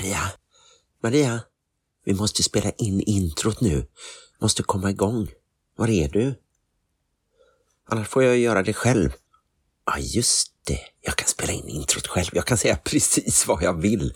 Maria, vi måste spela in introt nu. Måste komma igång. Var är du? Annars får jag göra det själv. Ja, just det. Jag kan spela in introt själv. Jag kan säga precis vad jag vill.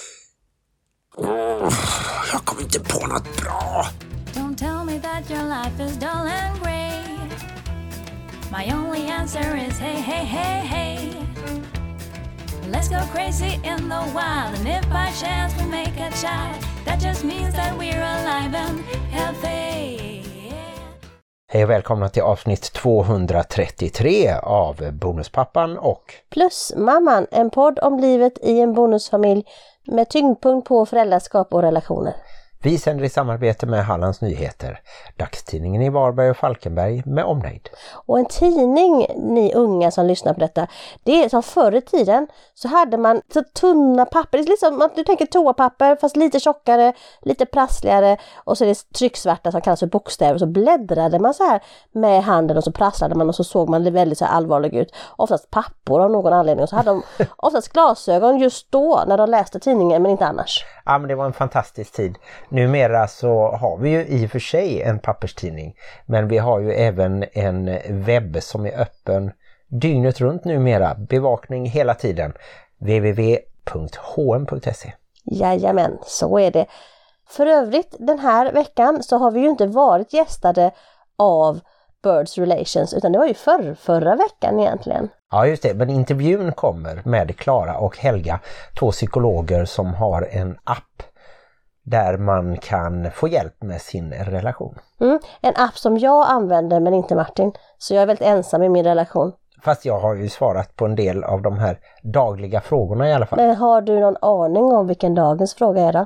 Jag kommer inte på något bra. Don't tell me that your life is dull and grey. My only answer is hey, hey, hey, hey. Let's go crazy in the wild. And if by chance we make a child, that just means that we're alive and healthy. Hej och välkomna till avsnitt 233 av Bonuspappan och Plusmamman, en podd om livet i en bonusfamilj med tyngdpunkt på föräldraskap och relationer. vi sänder i samarbete med Hallands Nyheter, dagstidningen i Varberg och Falkenberg med omnejd. Och en tidning, ni unga som lyssnar på detta, det är som förr i tiden så hade man så tunna papper, det är liksom, du tänker toapapper fast lite tjockare, lite prassligare och så är det trycksvarta som kallas för bokstäver och så bläddrade man så här med handen och så prasslade man och så såg man det väldigt så här allvarlig ut. Oftast pappor av någon anledning och så hade de oftast glasögon just då när de läste tidningen men inte annars. Ja, men det var en fantastisk tid. Numera så har vi ju i och för sig en papperstidning, men vi har ju även en webb som är öppen dygnet runt numera. Bevakning hela tiden. www.hm.se. Jajamän, så är det. För övrigt, den här veckan så har vi ju inte varit gästade av Birds Relations, utan det var ju förra veckan egentligen. Ja, just det. Men intervjun kommer med Klara och Helga, två psykologer som har en app där man kan få hjälp med sin relation. En app som jag använder men inte Martin, så jag är väldigt ensam i min relation. Fast jag har ju svarat på en del av de här dagliga frågorna i alla fall. Men har du någon aning om vilken dagens fråga är då?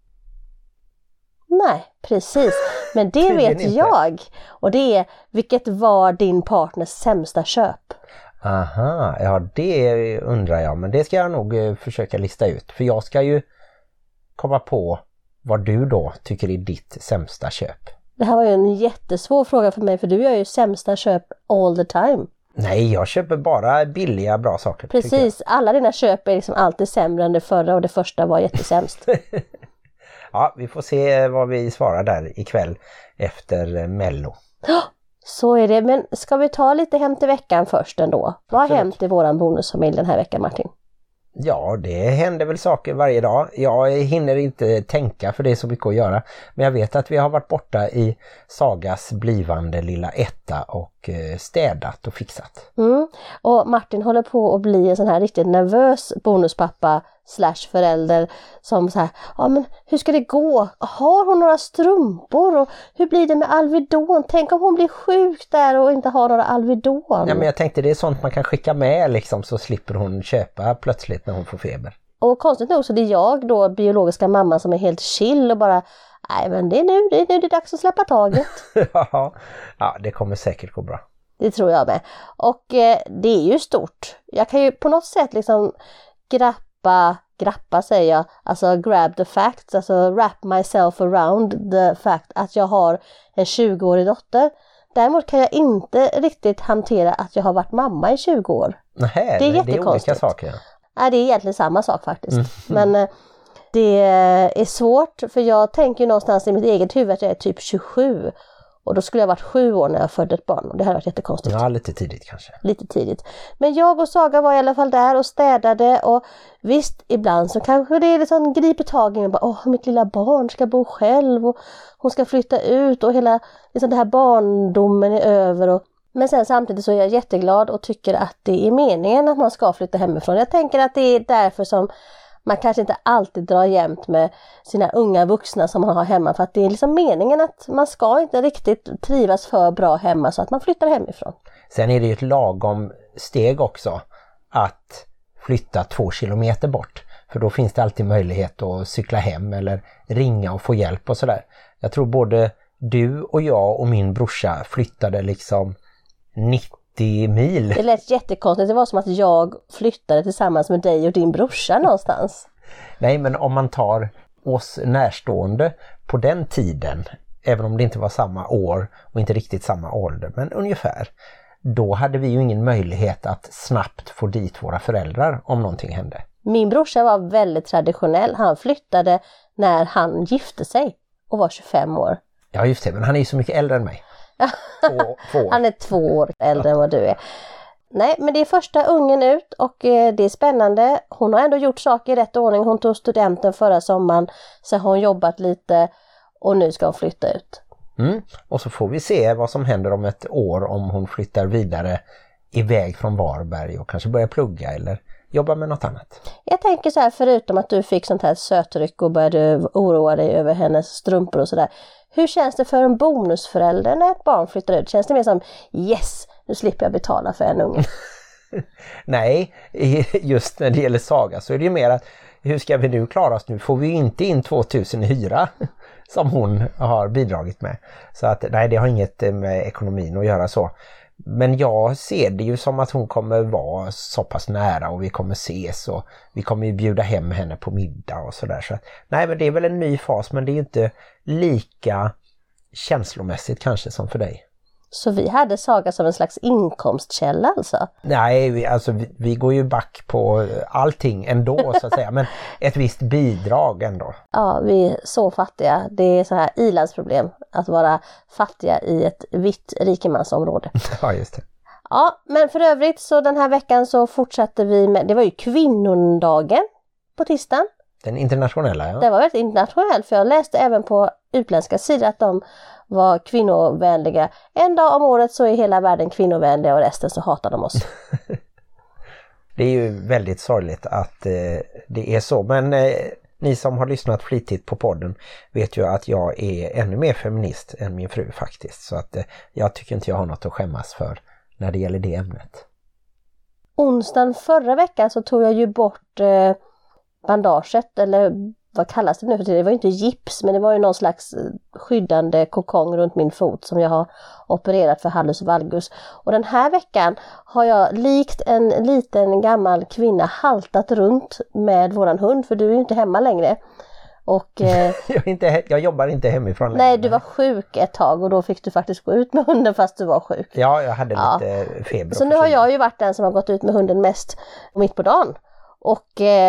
Nej, precis. Men det vet jag. Och det är, vilket var din partners sämsta köp? Aha, ja det undrar jag. Men det ska jag nog försöka lista ut. För jag ska ju komma på vad du då tycker är ditt sämsta köp. Det här var ju en jättesvår fråga för mig, för du gör ju sämsta köp all the time. Nej, jag köper bara billiga, bra saker. Precis, alla dina köp är liksom alltid sämre än det förra och det första var jättesämst. Ja, vi får se vad vi svarar där ikväll efter Mello. Så är det, men ska vi ta lite hänt i veckan först ändå? Vad har hänt i våran bonusfamilj den här veckan, Martin? Ja, det händer väl saker varje dag. Jag hinner inte tänka för det är så mycket att göra. Men jag vet att vi har varit borta i Sagas blivande lilla etta och städat och fixat. Och Martin håller på att bli en sån här riktigt nervös bonuspappa / förälder som så här, ja men hur ska det gå? Har hon några strumpor? Och hur blir det med Alvedon? Tänk om hon blir sjuk där och inte har några Alvedon. Ja, men jag tänkte det är sånt man kan skicka med liksom, så slipper hon köpa plötsligt när hon får feber. Och konstigt nog så det är jag då, biologiska mamman, som är helt chill och bara, nej men det är dags att släppa taget. Ja, det kommer säkert gå bra. Det tror jag med. Och det är ju stort. Jag kan ju på något sätt liksom grappa säger jag, alltså grab the facts, alltså wrap myself around the fact att jag har en 20-årig dotter. Däremot kan jag inte riktigt hantera att jag har varit mamma i 20 år. Nej, det är jättekonstigt. Det är olika saker. Nej, det är egentligen samma sak faktiskt. Men det är svårt, för jag tänker ju någonstans i mitt eget huvud att jag är typ 27. Och då skulle jag varit 7 år när jag födde ett barn. Och det hade varit jättekonstigt. Ja, lite tidigt kanske. Lite tidigt. Men jag och Saga var i alla fall där och städade. Och visst, ibland så kanske det är liksom griper tag i mig. Mitt lilla barn ska bo själv. Och hon ska flytta ut. Och hela liksom det här barndomen är över. Men sen samtidigt så är jag jätteglad och tycker att det är meningen att man ska flytta hemifrån. Jag tänker att det är därför som man kanske inte alltid drar jämt med sina unga vuxna som man har hemma. För att det är liksom meningen att man ska inte riktigt trivas för bra hemma så att man flyttar hemifrån. Sen är det ju ett lagom steg också att flytta 2 kilometer bort. För då finns det alltid möjlighet att cykla hem eller ringa och få hjälp och sådär. Jag tror både du och jag och min brorsa flyttade liksom 90 mil. Det lät jättekonstigt. Det var som att jag flyttade tillsammans med dig och din brorsa någonstans. Nej, men om man tar oss närstående på den tiden, även om det inte var samma år och inte riktigt samma ålder, men ungefär, då hade vi ju ingen möjlighet att snabbt få dit våra föräldrar om någonting hände. Min brorsa var väldigt traditionell. Han flyttade när han gifte sig och var 25 år. Ja just det, men han är ju så mycket äldre än mig. 2 år. Han är 2 år äldre än vad du är. Nej, men det är första ungen ut och det är spännande. Hon har ändå gjort saker i rätt ordning. Hon tog studenten förra sommaren, så har hon jobbat lite och nu ska hon flytta ut. Och så får vi se vad som händer om ett år om hon flyttar vidare iväg från Varberg och kanske börjar plugga eller jobba med något annat. Jag tänker så här, förutom att du fick sånt här sötryck och började oroa dig över hennes strumpor och sådär. Hur känns det för en bonusförälder när ett barn flyttar ut? Känns det mer som, yes, nu slipper jag betala för en unge? Nej, just när det gäller Saga så är det ju mer att hur ska vi nu klara oss nu? Får vi inte in 2000 i hyra som hon har bidragit med. Så att nej, det har inget med ekonomin att göra så. Men jag ser det ju som att hon kommer vara så pass nära och vi kommer ses och vi kommer ju bjuda hem henne på middag och sådär. Så nej, men det är väl en ny fas, men det är ju inte lika känslomässigt kanske som för dig. Så vi hade Saga som en slags inkomstkälla alltså? Nej, vi går ju back på allting ändå så att säga, men ett visst bidrag ändå. Ja, vi är så fattiga. Det är så här ilandsproblem att vara fattiga i ett vitt rikemansområde. Ja, just det. Ja, men för övrigt så den här veckan så fortsatte vi med, det var ju kvinnodagen på tisdagen. Den internationella, ja. Det var väldigt internationellt, för jag läste även på utländska sidor att de var kvinnovänliga. En dag om året så är hela världen kvinnovänliga och resten så hatar de oss. Det är ju väldigt sorgligt att det är så, men ni som har lyssnat flitigt på podden vet ju att jag är ännu mer feminist än min fru faktiskt. Så att jag tycker inte jag har något att skämmas för när det gäller det ämnet. Onsdagen förra veckan så tog jag ju bort bandaget, eller vad kallas det nu för det? Det var ju inte gips, men det var ju någon slags skyddande kokong runt min fot som jag har opererat för hallus valgus. Och den här veckan har jag likt en liten gammal kvinna haltat runt med våran hund, för du är ju inte hemma längre. Och, jag jobbar inte hemifrån längre. Nej, du var sjuk ett tag och då fick du faktiskt gå ut med hunden fast du var sjuk. Ja, jag hade lite feber. Så nu har jag ju varit den som har gått ut med hunden mest mitt på dagen. Och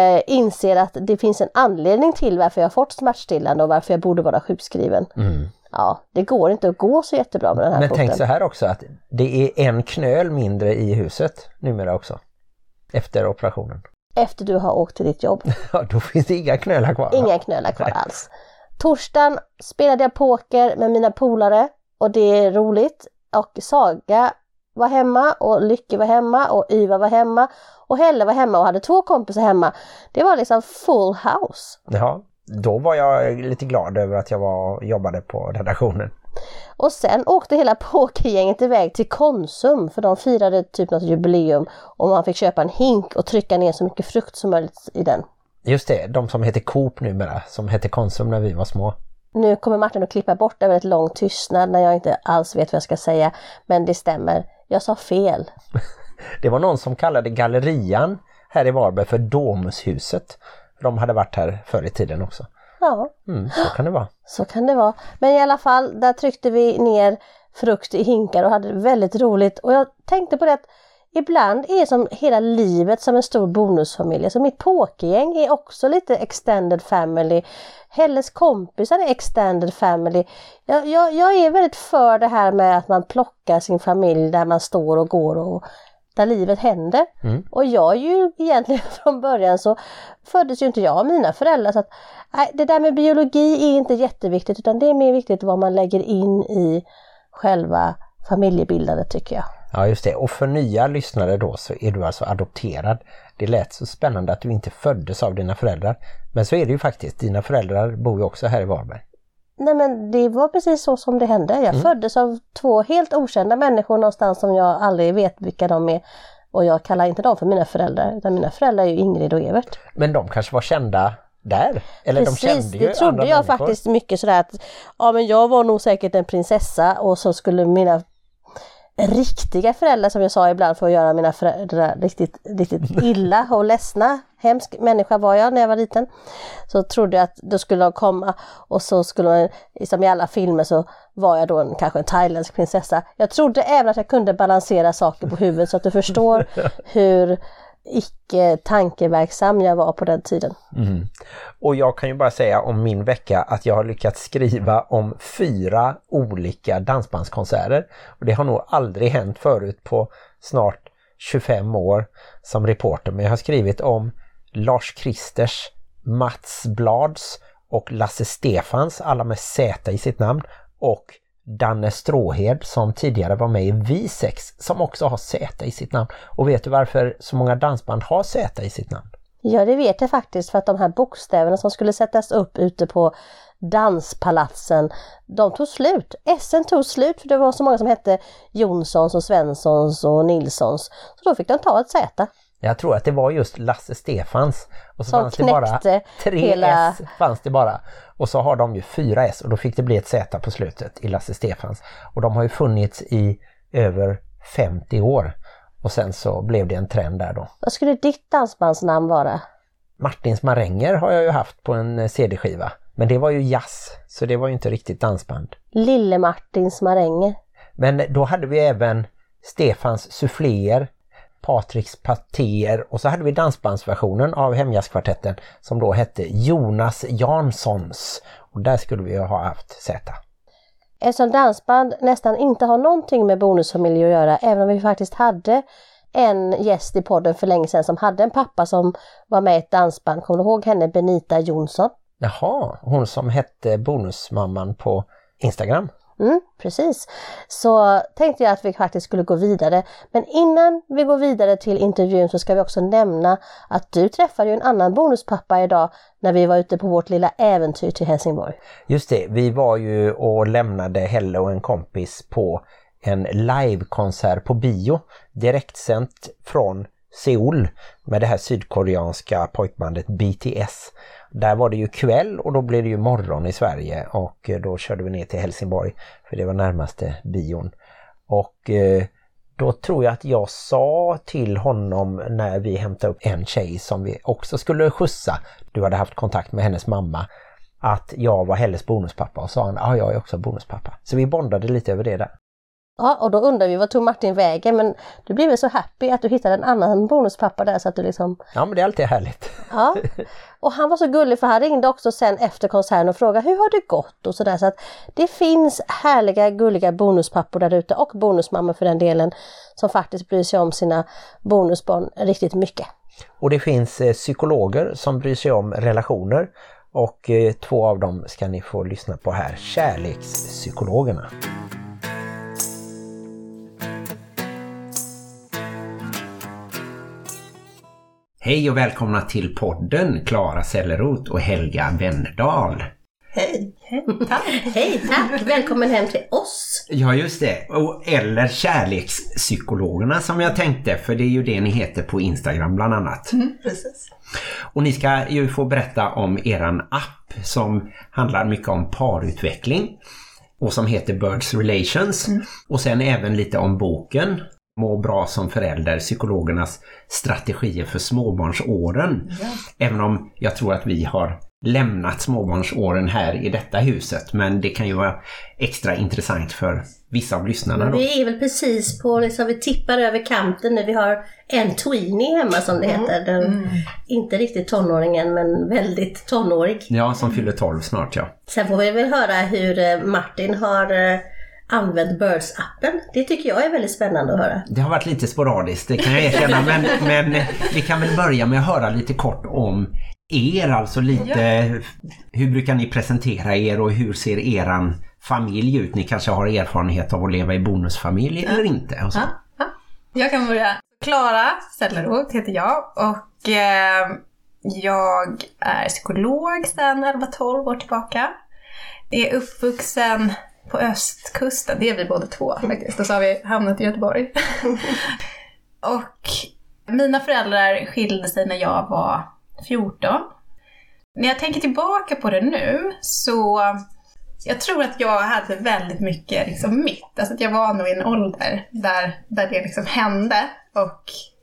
inser att det finns en anledning till varför jag har fått smärtstillande och varför jag borde vara sjukskriven. Ja, det går inte att gå så jättebra med den här foten. Men tänk så här också, att det är en knöl mindre i huset numera också. Efter operationen. Efter du har åkt till ditt jobb. Ja, då finns det inga knölar kvar. Inga knölar kvar alls. Torsdagen spelade jag poker med mina polare och det är roligt. Och Saga var hemma och Lycke var hemma och Yva var hemma och Helle var hemma och hade 2 kompisar hemma. Det var liksom full house. Ja, då var jag lite glad över att jag jobbade på redaktionen. Och sen åkte hela pokergänget iväg till Konsum för de firade typ något jubileum och man fick köpa en hink och trycka ner så mycket frukt som möjligt i den. Just det, de som heter Coop numera, som hette Konsum när vi var små. Nu kommer Martin att klippa bort en väldigt lång tystnad när jag inte alls vet vad jag ska säga, men det stämmer. Jag sa fel. Det var någon som kallade gallerian här i Varberg för Domushuset. De hade varit här förr i tiden också. Ja. Så kan det vara. Så kan det vara. Men i alla fall, där tryckte vi ner frukt i hinkar och hade väldigt roligt. Och jag tänkte på det att ibland är som hela livet som en stor bonusfamilj. Så mitt pokergäng är också lite extended family. Helles kompisar är extended family. Jag är väldigt för det här med att man plockar sin familj där man står och går och där livet händer. Och jag är ju egentligen från början så föddes ju inte jag av mina föräldrar. Så att, det där med biologi är inte jätteviktigt, utan det är mer viktigt vad man lägger in i själva familjebildandet, tycker jag. Ja, just det. Och för nya lyssnare då så är du alltså adopterad. Det lät så spännande att du inte föddes av dina föräldrar. Men så är det ju faktiskt. Dina föräldrar bor ju också här i Varberg. Nej, men det var precis så som det hände. Jag föddes av 2 helt okända människor någonstans som jag aldrig vet vilka de är. Och jag kallar inte dem för mina föräldrar. Utan mina föräldrar är ju Ingrid och Evert. Men de kanske var kända där? Eller precis, de kände ju det trodde jag människor. faktiskt mycket sådär att men jag var nog säkert en prinsessa och så skulle mina riktiga föräldrar, som jag sa ibland, för att göra mina föräldrar riktigt illa och ledsna. Hemsk människa var jag när jag var liten. Så trodde jag att då skulle de komma och så skulle man, som i alla filmer, så var jag då kanske en thailändsk prinsessa. Jag trodde även att jag kunde balansera saker på huvudet, så att du förstår hur icke tankeverksam jag var på den tiden. Och jag kan ju bara säga om min vecka att jag har lyckats skriva om 4 olika dansbandskonserter. Och det har nog aldrig hänt förut på snart 25 år som reporter. Men jag har skrivit om Lars Kristers, Mats Blads och Lasse Stefans, alla med Z i sitt namn, och Danne Stråhed som tidigare var med i V6 som också har Z i sitt namn. Och vet du varför så många dansband har Z i sitt namn? Ja, det vet jag faktiskt, för att de här bokstäverna som skulle sättas upp ute på danspalatsen, de tog slut. SN tog slut för det var så många som hette Jonssons och Svenssons och Nilssons. Så då fick de ta ett Z. Jag tror att det var just Lasse Stefans. Och så som fanns det bara 3 hela... S fanns det bara. Och så har de ju 4 S och då fick det bli ett Z på slutet i Lasse Stefans. Och de har ju funnits i över 50 år. Och sen så blev det en trend där då. Vad skulle ditt dansbandsnamn vara? Martins Maränger har jag ju haft på en CD-skiva. Men det var ju jazz, så det var ju inte riktigt dansband. Lille Martins Maränger. Men då hade vi även Stefans Souffléer, Patriks Patéer och så hade vi dansbandsversionen av Hemjazzkvartetten som då hette Jonas Janssons. Och där skulle vi ha haft Z. Eftersom dansband nästan inte har någonting med Bonusfamilj att göra, även om vi faktiskt hade en gäst i podden för länge sedan som hade en pappa som var med i ett dansband. Kommer du ihåg henne, Benita Jonsson? Jaha, hon som hette Bonusmamman på Instagram. Precis. Så tänkte jag att vi faktiskt skulle gå vidare. Men innan vi går vidare till intervjun så ska vi också nämna att du träffade ju en annan bonuspappa idag när vi var ute på vårt lilla äventyr till Helsingborg. Just det, vi var ju och lämnade Helle och en kompis på en livekonsert på bio, direktsänt från Seoul med det här sydkoreanska pojkbandet BTS. Där var det ju kväll och då blev det ju morgon i Sverige och då körde vi ner till Helsingborg för det var närmaste bion. Och då tror jag att jag sa till honom när vi hämtade upp en tjej som vi också skulle skjutsa, du hade haft kontakt med hennes mamma, att jag var Helles bonuspappa och sa han, jag är också bonuspappa. Så vi bondade lite över det där. Ja, och då undrar vi vad tog Martin vägen, men du blev väl så happy att du hittade en annan bonuspappa där så att du liksom... Ja, men det är alltid härligt. Ja, och han var så gullig för han ringde också sen efter konserten och frågade hur har det gått och sådär, så att det finns härliga, gulliga bonuspappor där ute och bonusmammor för den delen som faktiskt bryr sig om sina bonusbarn riktigt mycket. Och det finns psykologer som bryr sig om relationer och 2 av dem ska ni få lyssna på här, kärlekspsykologerna. Hej och välkomna till podden Klara Selleroth och Helga Wennerdal. Hej, tack. Hej, tack. Välkommen hem till oss. Ja, just det. Eller kärlekspsykologerna som jag tänkte, för det är ju det ni heter på Instagram bland annat. Precis. Och ni ska ju få berätta om eran app som handlar mycket om parutveckling och som heter Birds Relations. Och sen även lite om boken Må bra som förälder, psykologernas strategier för småbarnsåren. Ja. Även om jag tror att vi har lämnat småbarnsåren här i detta huset. Men det kan ju vara extra intressant för vissa av lyssnarna då. Vi är väl precis på, liksom, vi tippar över kanten när vi har en tweenie hemma som det heter. Den, inte riktigt tonåringen men väldigt tonårig. Ja, som fyller 12 snart, ja. Sen får vi väl höra hur Martin har... använt Birds-appen. Det tycker jag är väldigt spännande att höra. Det har varit lite sporadiskt, det kan jag erkänna. men vi kan väl börja med att höra lite kort om er. Alltså lite, hur brukar ni presentera er och hur ser eran familj ut? Ni kanske har erfarenhet av att leva i bonusfamilj eller inte? Och så. Ja. Jag kan börja. Klara Selleroth heter jag och jag är psykolog sedan 11-12 år tillbaka. Jag är uppvuxen på östkusten, det är vi båda två faktiskt. Och så har vi hamnat i Göteborg. Och mina föräldrar skilde sig när jag var 14. När jag tänker tillbaka på det nu så jag tror att jag hade väldigt mycket liksom mitt. Alltså att jag var nog i en ålder där det liksom hände och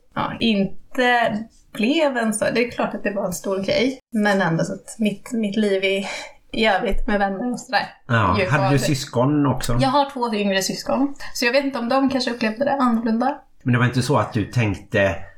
inte blev en så. Det är klart att det var en stor grej, men ändå så att mitt liv i övrigt med vänner och sådär. Ja, hade du syskon också? Jag har 2 yngre syskon. Så jag vet inte om de kanske upplevde det annorlunda. Men det var inte så att du tänkte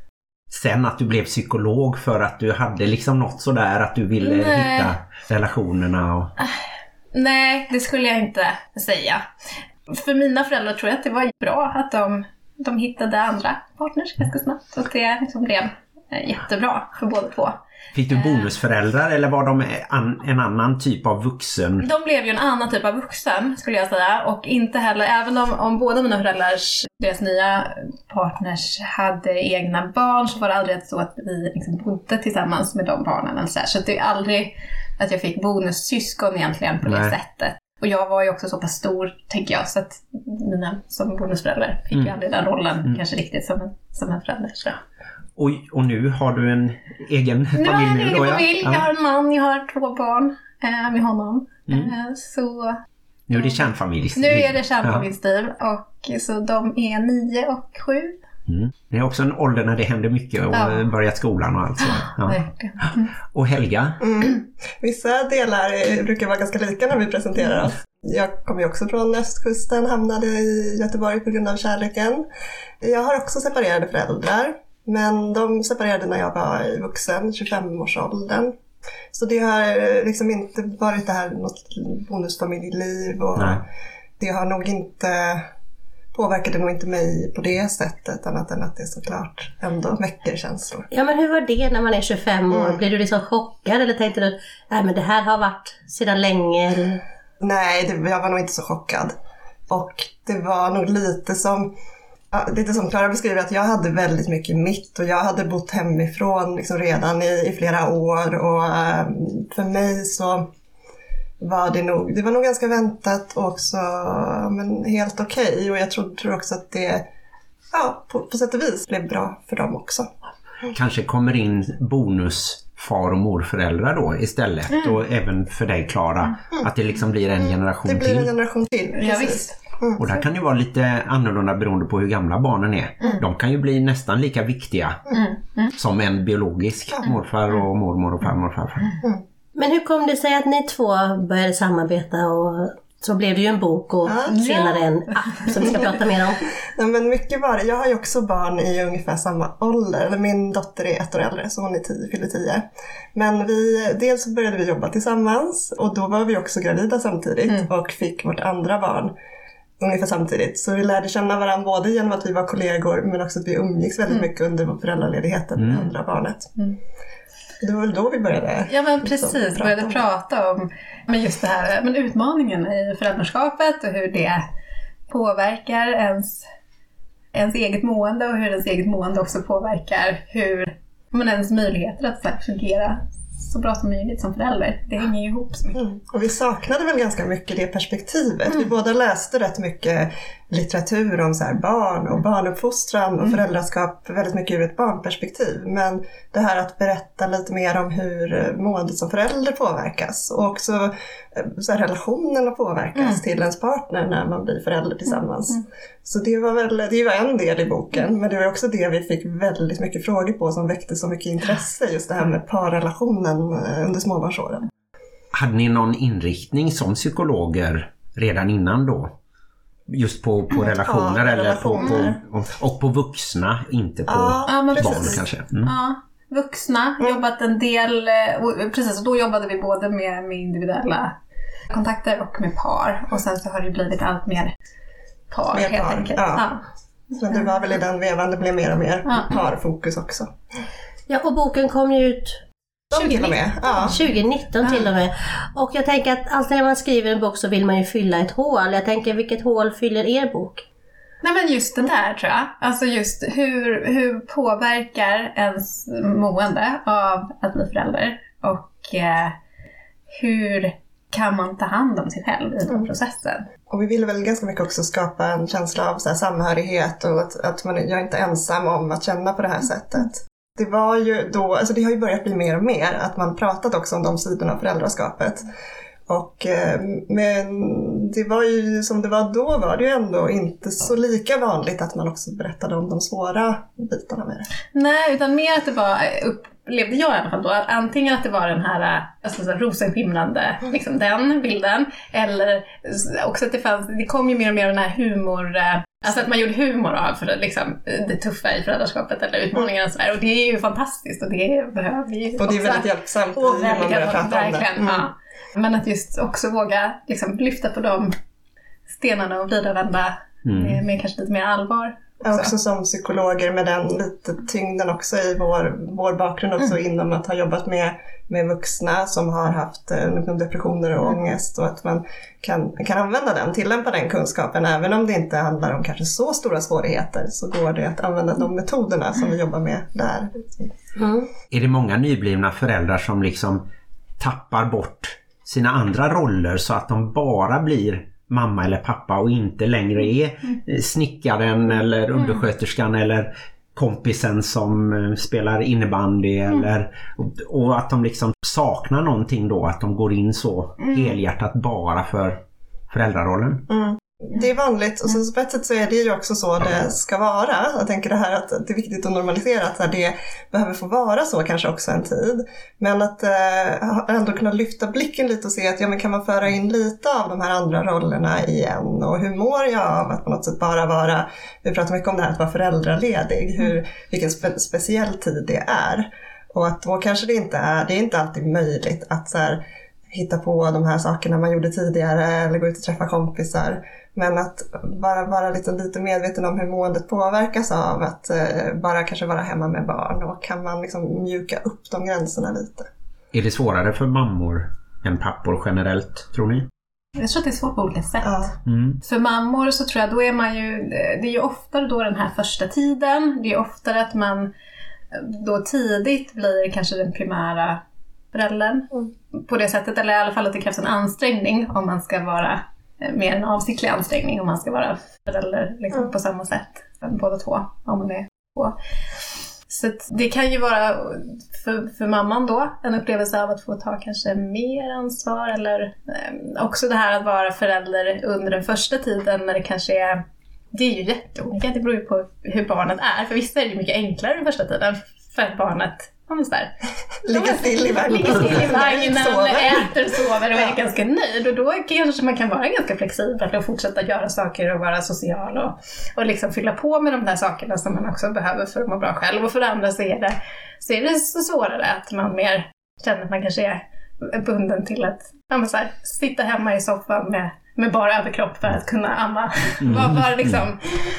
sen att du blev psykolog för att du hade liksom något sådär att du ville hitta relationerna? Och... Nej, det skulle jag inte säga. För mina föräldrar tror jag att det var bra att de hittade andra partners ganska snabbt. Och det liksom blev jättebra för båda två. Fick du bonusföräldrar eller var de en annan typ av vuxen? De blev ju en annan typ av vuxen skulle jag säga. Och inte heller, även om båda mina föräldrars, deras nya partners hade egna barn, så var det aldrig så att vi liksom bodde tillsammans med de barnen. Eller så det är aldrig att jag fick bonussyskon egentligen på det sättet. Och jag var ju också så pass stor, tänker jag, så att mina som bonusföräldrar fick ju aldrig den rollen kanske riktigt som en förälder. Så. Och nu har du en egen familj? Ja, en egen familj. Jag har en man, jag har 2 barn med honom. Så... Nu är det kärnfamiljsliv. Nu är det kärnfamiljsliv och så de är 9 och 7. Det är också en ålder när det händer mycket och börjat skolan och allt så. Ja. Och Helga? Vissa delar brukar vara ganska lika när vi presenterar oss. Jag kommer ju också från östkusten, hamnade i Göteborg på grund av kärleken. Jag har också separerade föräldrar, men de separerade när jag var vuxen, 25-årsåldern. Så det har liksom inte varit det här något bonusfamiljeliv och det har nog inte... påverkade nog inte mig på det sättet, annat än att det såklart ändå väcker känslor. Ja, men hur var det när man är 25 år? Blir du liksom chockad eller tänkte du att men det här har varit sedan länge? Eller? Nej, jag var nog inte så chockad. Och det var nog lite som Clara beskriver, att jag hade väldigt mycket mitt och jag hade bott hemifrån liksom redan i flera år och för mig så var det var nog ganska väntat och också helt okej. Och jag tror också att det på sätt och vis blev bra för dem också. Kanske kommer in bonusfar- och morföräldrar då istället och även för dig, Clara, att det liksom blir en generation till. Det blir en generation till, ja, visst. Och där kan det vara lite annorlunda beroende på hur gamla barnen är. De kan ju bli nästan lika viktiga som en biologisk morfar och mormor och farmor och farfar. Men hur kom det sig att ni 2 började samarbeta och så blev det ju en bok och senare en app som vi ska prata mer om? Nej, men mycket var det. Jag har ju också barn i ungefär samma ålder. Min dotter är 1 år äldre, så hon är fyller 10. Men dels började vi jobba tillsammans och då var vi också gravida samtidigt och fick vårt andra barn ungefär samtidigt. Så vi lärde känna varandra både genom att vi var kollegor men också att vi umgicks väldigt mycket under föräldraledigheten med andra barnet. Det var väl då vi började. Ja, men precis, började prata om just det här, men utmaningen i föräldraskapet och hur det påverkar ens eget mående och hur ens eget mående också påverkar hur ens möjligheter att fungera så bra som möjligt som förälder. Det hänger ju ihop så mycket. Och vi saknade väl ganska mycket det perspektivet. Vi båda läste rätt mycket litteratur om så här barn och barnuppfostran och föräldraskap väldigt mycket ur ett barnperspektiv. Men det här att berätta lite mer om hur måendet som förälder påverkas och också så här relationerna påverkas till ens partner när man blir förälder tillsammans. Så det var en del i boken, men det var också det vi fick väldigt mycket frågor på som väckte så mycket intresse, just det här med parrelationen under småbarnsåren. Hade ni någon inriktning som psykologer redan innan då? Just på relationer eller på vuxna, inte på barn kanske? Ja, vuxna. Jobbat en del, precis, och då jobbade vi både med individuella kontakter och med par. Och sen så har det blivit allt mer par helt enkelt. Ja. Så det var väl i den vevan det blev mer och mer parfokus också. Ja, och boken kom ju ut 2019 till och med. Och jag tänker att alltid när man skriver en bok så vill man ju fylla ett hål. Jag tänker, vilket hål fyller er bok? Nej, men just det där tror jag. Alltså just hur påverkar ens mående av att bli förälder? Och hur kan man ta hand om sig själv i den processen? Och vi ville väl ganska mycket också skapa en känsla av så här samhörighet och att jag är inte ensam om att känna på det här sättet. Det var ju då, alltså det har ju börjat bli mer och mer att man pratat också om de sidorna av föräldraskapet. Men det var ju som det var då, var det ju ändå inte så lika vanligt att man också berättade om de svåra bitarna med det. Nej, utan mer att det var, upplevde jag i alla fall då, antingen att det var den här rosenskimrande, liksom den bilden, eller också att det kom ju mer och mer den här humor, alltså att man gjorde humor av för liksom, det tuffa i föräldraskapet eller utmaningarna och sådär. Och det är ju fantastiskt och det behöver vi ju. Och det är väldigt hjälpsamt och när man börjar prata om det. Ja. Men att just också våga liksom, lyfta på de stenarna och vända med kanske lite mer allvar. Också som psykologer med den lite tyngden också i vår bakgrund också inom att ha jobbat med vuxna som har haft depressioner och ångest, och att man kan använda den, tillämpa den kunskapen även om det inte handlar om kanske så stora svårigheter, så går det att använda de metoderna som vi jobbar med där. Är det många nyblivna föräldrar som liksom tappar bort sina andra roller så att de bara blir mamma eller pappa och inte längre är snickaren eller undersköterskan eller kompisen som spelar innebandy eller, och att de liksom saknar någonting då, att de går in så helhjärtat bara för föräldrarollen? Det är vanligt, och så på ett sätt så är det ju också så det ska vara. Jag tänker det här att det är viktigt att normalisera att det behöver få vara så kanske också en tid. Men att ändå kunna lyfta blicken lite och se att men kan man föra in lite av de här andra rollerna igen, och hur mår jag av att på något sätt bara vara, vi pratar mycket om det här att vara föräldraledig, vilken speciell tid det är. Och att då kanske det är inte alltid möjligt att så här, hitta på de här sakerna man gjorde tidigare eller gå ut och träffa kompisar. Men att bara vara lite medveten om hur måendet påverkas av att bara kanske vara hemma med barn, och kan man liksom mjuka upp de gränserna lite. Är det svårare för mammor än pappor generellt, tror ni? Jag tror att det är svårt på olika sätt. Ja. För mammor så tror jag, då är man ju, det är ju oftare då den här första tiden, det är oftare att man då tidigt blir kanske den primära föräldern på det sättet, eller i alla fall att det krävs en ansträngning om man ska vara mer en avsiktlig ansträngning om man ska vara förälder liksom, på samma sätt, båda två, om man är två. Så det kan ju vara för mamman då en upplevelse av att få ta kanske mer ansvar, eller också det här att vara förälder under den första tiden när det kanske är, det är ju jätteolika, det beror ju på hur barnet är. För vissa är det mycket enklare den första tiden för att barnet ligger still i vagnen, äter, sover och är ganska nöjd, och då kanske man kan vara ganska flexibel och fortsätta göra saker och vara social och liksom fylla på med de där sakerna som man också behöver för att må bra själv. Och för det andra så är det så svårare att man mer känner att man kanske är bunden till att sitta hemma i soffan med bara överkropp för att kunna amma. Bara liksom.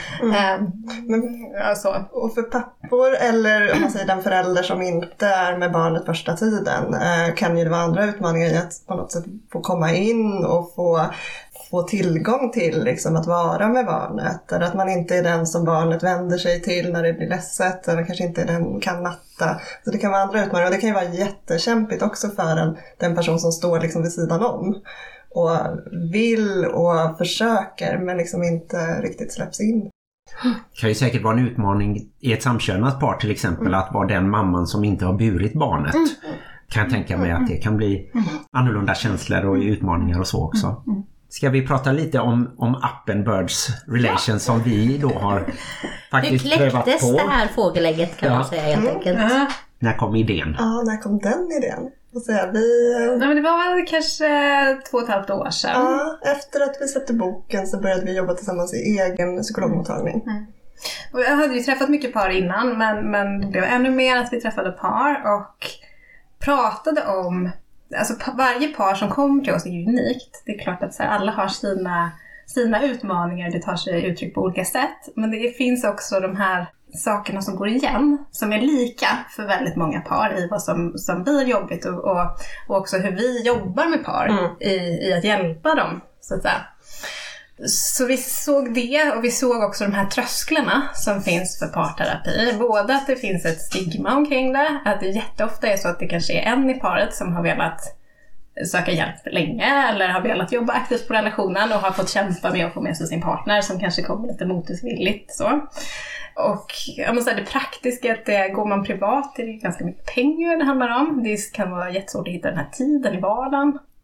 Så. Och för pappor, eller om man säger den förälder som inte är med barnet första tiden, kan ju det vara andra utmaningar i att på något sätt få komma in och få tillgång till liksom, att vara med barnet. Eller att man inte är den som barnet vänder sig till när det blir ledset, eller kanske inte är den kan natta. Så det kan vara andra utmaningar, och det kan ju vara jättekämpigt också för den person som står liksom vid sidan om och vill och försöker men liksom inte riktigt släpps in. Det kan ju säkert vara en utmaning i ett samkönat par till exempel, att vara den mamman som inte har burit barnet. Kan jag tänka mig att det kan bli annorlunda känslor och utmaningar och så också. Ska vi prata lite om appen Birds Relations som vi då har faktiskt prövat på. Hur kläcktes det här fågelägget kan man säga helt enkelt? När kom idén? Ja, när kom den idén? Men det var väl kanske 2,5 år sedan. Ja, efter att vi släppte boken så började vi jobba tillsammans i egen psykologmottagning. Och jag hade ju träffat mycket par innan, men det blev ännu mer att vi träffade par och pratade om, alltså varje par som kommer till oss är ju unikt. Det är klart att så här, alla har sina utmaningar, det tar sig uttryck på olika sätt. Men det finns också de här sakerna som går igen, som är lika för väldigt många par i vad som blir jobbigt och också hur vi jobbar med par i att hjälpa dem, så att säga. Så vi såg det, och vi såg också de här trösklarna som finns för parterapi. Både att det finns ett stigma omkring det, att det jätteofta är så att det kanske är en i paret som har velat söka hjälp länge eller har velat jobba aktivt på relationen och har fått kämpa med att få med sig sin partner som kanske kommer lite motvilligt så. Och jag måste säga det praktiska att går man privat, det är ganska mycket pengar det handlar om. Det kan vara jättesvårt att hitta den här tiden i vardagen.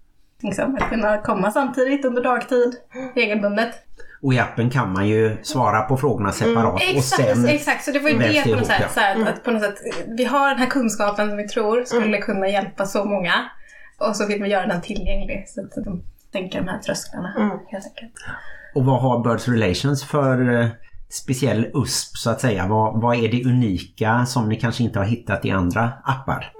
liksom, att kunna komma samtidigt under dagtid regelbundet. Och i appen kan man ju svara på frågorna separat. Exakt, så det var ju det på något sätt, så här, att på något sätt vi har den här kunskapen som vi tror skulle kunna hjälpa så många, och så vill vi göra den tillgänglig så att de tänker de här trösklarna helt enkelt. Och vad har Birds Relations för speciell USP så att säga? Vad är det unika som ni kanske inte har hittat i andra appar?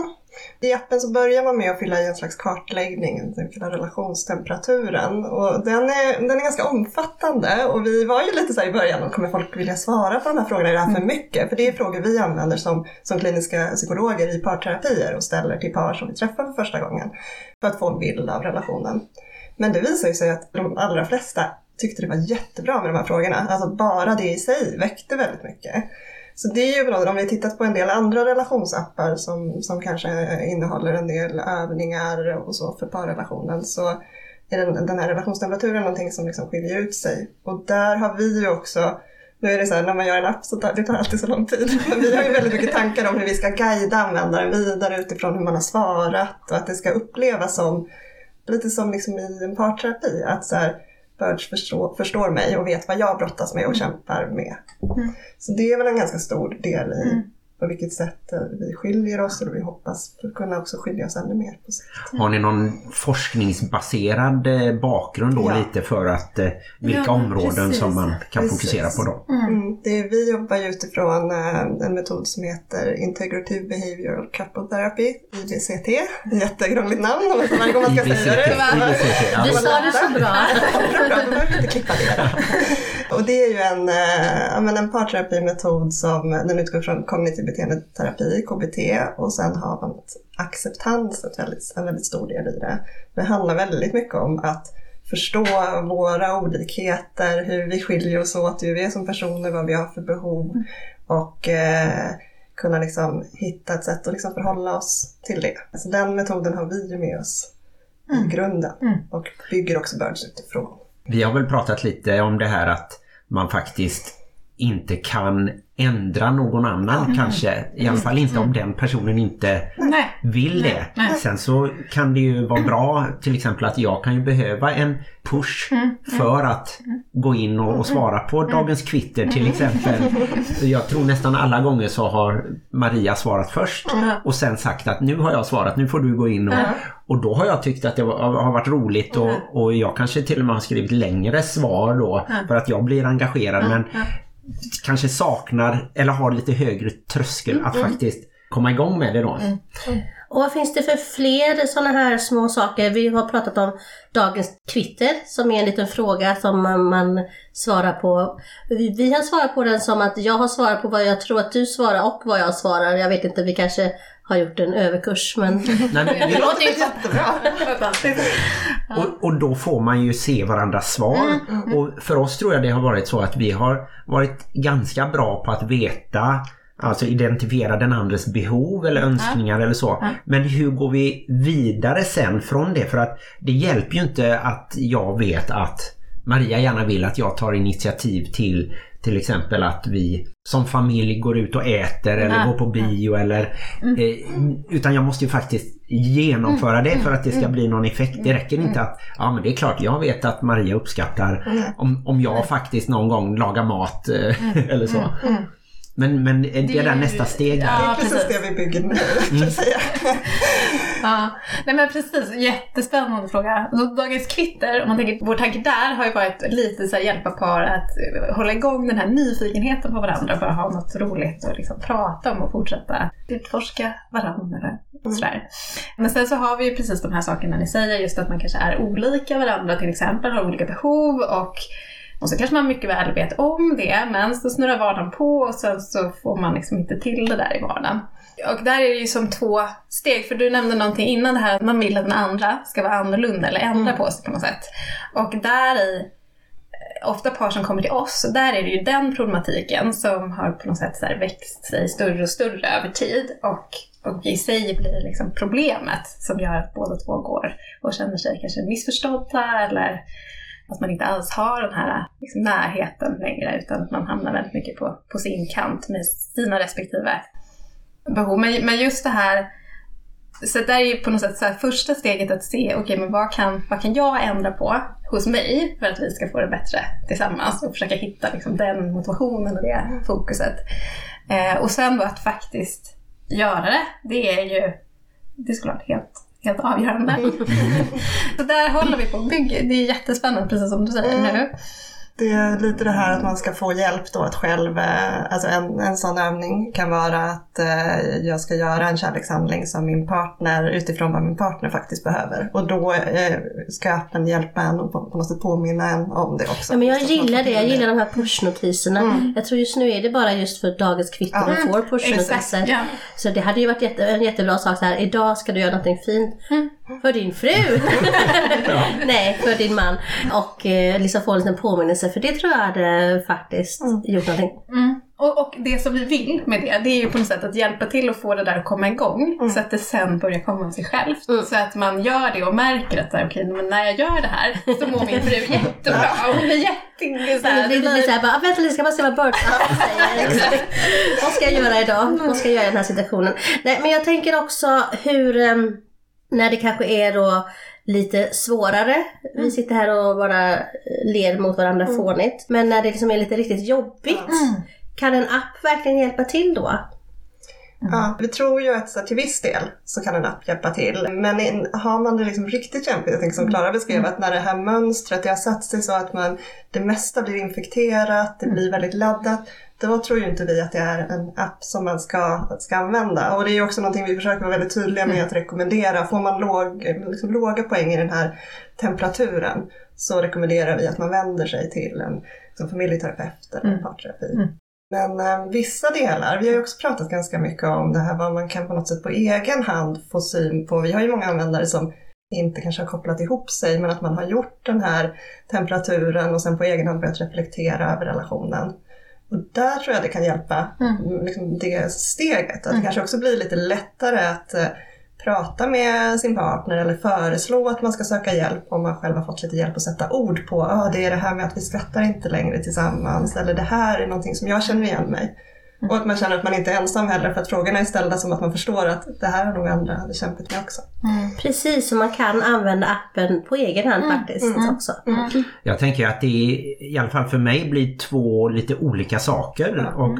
I appen så börjar man med att fylla i en slags kartläggning, den kallar relationstemperaturen, och den är ganska omfattande, och vi var ju lite så här i början, kommer folk vilja svara på de här frågorna, är det här för mycket? För det är frågor vi använder som kliniska psykologer i parterapier och ställer till par som vi träffar för första gången för att få en bild av relationen. Men det visar ju sig att de allra flesta tyckte det var jättebra med de här frågorna, alltså bara det i sig väckte väldigt mycket. Så det är ju bra, om vi tittat på en del andra relationsappar som kanske innehåller en del övningar och så för parrelationen, så är den här relationstemperaturen någonting som liksom skiljer ut sig. Och där har vi ju också, nu är det så här, när man gör en app så det tar alltid så lång tid. Men vi har ju väldigt mycket tankar om hur vi ska guida användaren vidare utifrån hur man har svarat, och att det ska upplevas som, lite som liksom i en parterapi, att så här, Birds förstår mig och vet vad jag brottas med och kämpar med. Så det är väl en ganska stor del i på vilket sätt vi skiljer oss, och vi hoppas kunna också skilja oss ännu mer på sikt. Har ni någon forskningsbaserad bakgrund då lite för att vilka områden som man kan fokusera på då? Vi jobbar ju utifrån en metod som heter Integrative Behavioral Couple Therapy, IBCT. Jättekrångligt namn varje gång man ska säga det. Du sa det så bra. Då behöver vi inte klippa det. Och det är ju en parterapimetod som den utgår från kognitiv beteendeterapi, KBT, och sen har man acceptans, en väldigt stor del i det. Det handlar väldigt mycket om att förstå våra olikheter, hur vi skiljer oss åt, hur vi är som personer, vad vi har för behov, och kunna liksom hitta ett sätt att liksom förhålla oss till det. Alltså den metoden har vi ju med oss i grunden och bygger också Birds utifrån. Vi har väl pratat lite om det här att man faktiskt inte kan ändra någon annan kanske, i alla fall inte om den personen inte vill det. Sen så kan det ju vara bra till exempel att jag kan ju behöva en push för att gå in och svara på dagens kvitter till exempel. Jag tror nästan alla gånger så har Maria svarat först och sen sagt att nu har jag svarat, nu får du gå in, och då har jag tyckt att det har varit roligt, och jag kanske till och med har skrivit längre svar då för att jag blir engagerad, men kanske saknar eller har lite högre tröskel att faktiskt komma igång med det då. Och vad finns det för fler sådana här små saker? Vi har pratat om dagens Twitter som är en liten fråga som man svarar på. Vi har svarat på den som att jag har svarat på vad jag tror att du svarar och vad jag svarar. Jag vet inte, vi kanske har gjort en överkurs, men det låter ju jättebra. Och då får man ju se varandras svar. Och för oss tror jag det har varit så att vi har varit ganska bra på att veta, alltså identifiera den andres behov eller önskningar eller så. Men hur går vi vidare sen från det? För att det hjälper ju inte att jag vet att Maria gärna vill att jag tar initiativ till exempel att vi som familj går ut och äter eller går på bio eller utan jag måste ju faktiskt genomföra det för att det ska bli någon effekt. Det räcker inte att men det är klart, jag vet att Maria uppskattar om jag faktiskt någon gång lagar mat eller så. Men det är där nästa steg. Det är precis det vi bygger nu, kan jag säga. Nej men precis, jättespännande fråga. Dagens kvitter, om man tänker, vår tanke där har ju varit lite så här, hjälpa par att hålla igång den här nyfikenheten på varandra, bara ha något roligt och liksom prata om och fortsätta utforska varandra och sådär. Men sen så har vi ju precis de här sakerna ni säger, just att man kanske är olika varandra, till exempel har olika behov, och så kanske man mycket väl vet om det, men så snurrar vardagen på och sen så får man liksom inte till det där i vardagen. Och där är det ju som två steg, för du nämnde någonting innan det här att man vill att den andra ska vara annorlunda eller ändra på sig på något sätt. Och där i ofta par som kommer till oss, där är det ju den problematiken som har på något sätt så här växt sig större och större över tid, och i sig blir liksom problemet som gör att båda två går och känner sig kanske missförstådda, eller att man inte alls har den här liksom närheten längre, utan att man hamnar väldigt mycket på sin kant med sina respektive behov. Men just det här Så där är ju på något sätt så här första steget att se, okej, men vad kan jag ändra på hos mig för att vi ska få det bättre tillsammans och försöka hitta liksom den motivationen och det fokuset. Och sen då att faktiskt göra det är ju, det skulle vara helt avgörande. Så där håller vi på och bygger. Det är jättespännande, precis som du säger nu. Det är lite det här att man ska få hjälp då att själv, alltså en sån övning kan vara att jag ska göra en kärlekshandling som min partner, utifrån vad min partner faktiskt behöver. Och då ska appen hjälpa en och på något sätt påminna en om det också. Ja, men jag gillar det, jag gillar de här pushnotiserna. Jag tror just nu är det bara just för dagens kvitton och får pushnotiser. Ja. Så det hade ju varit en jättebra sak så här, idag ska du göra någonting fint för din fru. Nej, för din man. Och liksom få en liten påminnelse. För det tror jag hade faktiskt gjort någonting. Och det som vi vill med det är ju på något sätt att hjälpa till att få det där att komma igång. Så att det sen börjar komma av sig själv. Så att man gör det och märker att okej, men när jag gör det här så mår min fru jättebra. Och hon blir jättesåhär. Det blir så här, bara, vänta lite, ska bara se vad Bert säger. Vad ska jag göra idag? Vad ska jag göra i den här situationen? Nej, men jag tänker också hur, när det kanske är då lite svårare. Vi sitter här och bara ler mot varandra fånigt. Men när det liksom är lite riktigt jobbigt, kan en app verkligen hjälpa till då? Ja, vi tror ju att så till viss del så kan en app hjälpa till. Men har man det liksom riktigt kämpigt, jag tänker som Klara beskrev, att när det här mönstret det har satt sig så att det mesta blir infekterat, det blir väldigt laddat, då tror ju inte vi att det är en app som man ska använda. Och det är ju också någonting vi försöker vara väldigt tydliga med att rekommendera. Får man låga poäng i den här temperaturen så rekommenderar vi att man vänder sig till en familjeterapeut eller en parterapi. Men vissa delar, vi har ju också pratat ganska mycket om det här vad man kan på något sätt på egen hand få syn på. Vi har ju många användare som inte kanske har kopplat ihop sig, men att man har gjort den här temperaturen och sen på egen hand börjat reflektera över relationen. Och där tror jag det kan hjälpa liksom det steget. Att det kanske också blir lite lättare att prata med sin partner eller föreslå att man ska söka hjälp om man själv har fått lite hjälp att sätta ord på. Det är det här med att vi skrattar inte längre tillsammans. Eller det här är någonting som jag känner igen mig. Och att man känner att man inte är ensam heller, för att frågorna är ställda som att man förstår att det här har nog andra hade kämpat med också. Precis, så man kan använda appen på egen hand faktiskt också. Jag tänker att det i alla fall för mig blir två lite olika saker. Och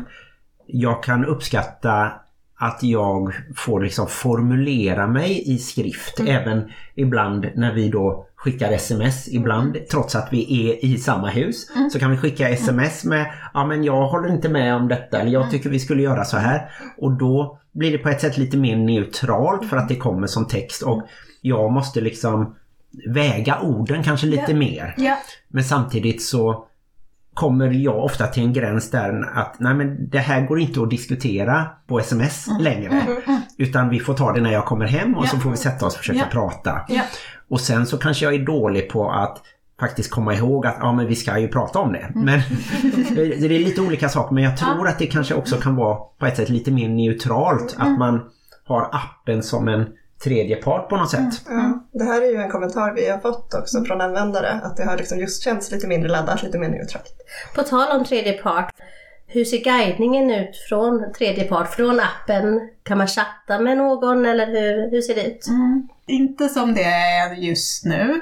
jag kan uppskatta att jag får liksom formulera mig i skrift. Även ibland när vi då skickar sms. Ibland, trots att vi är i samma hus, så kan vi skicka sms med men jag håller inte med om detta. Eller jag tycker vi skulle göra så här. Och då blir det på ett sätt lite mer neutralt för att det kommer som text. Och jag måste liksom väga orden kanske lite mer. Men samtidigt så kommer jag ofta till en gräns där att nej, men det här går inte att diskutera på sms längre. Utan vi får ta det när jag kommer hem och så får vi sätta oss och försöka prata. Och sen så kanske jag är dålig på att faktiskt komma ihåg att men vi ska ju prata om det. Men det är lite olika saker, men jag tror att det kanske också kan vara på ett sätt lite mer neutralt. Att man har appen som en tredje part på något sätt. Det här är ju en kommentar vi har fått också från användare, att det har liksom just känts lite mindre laddat, lite mer neutralt. På tal om tredje part, hur ser guidningen ut från tredje part, från appen? Kan man chatta med någon eller hur ser det ut? Inte som det är just nu.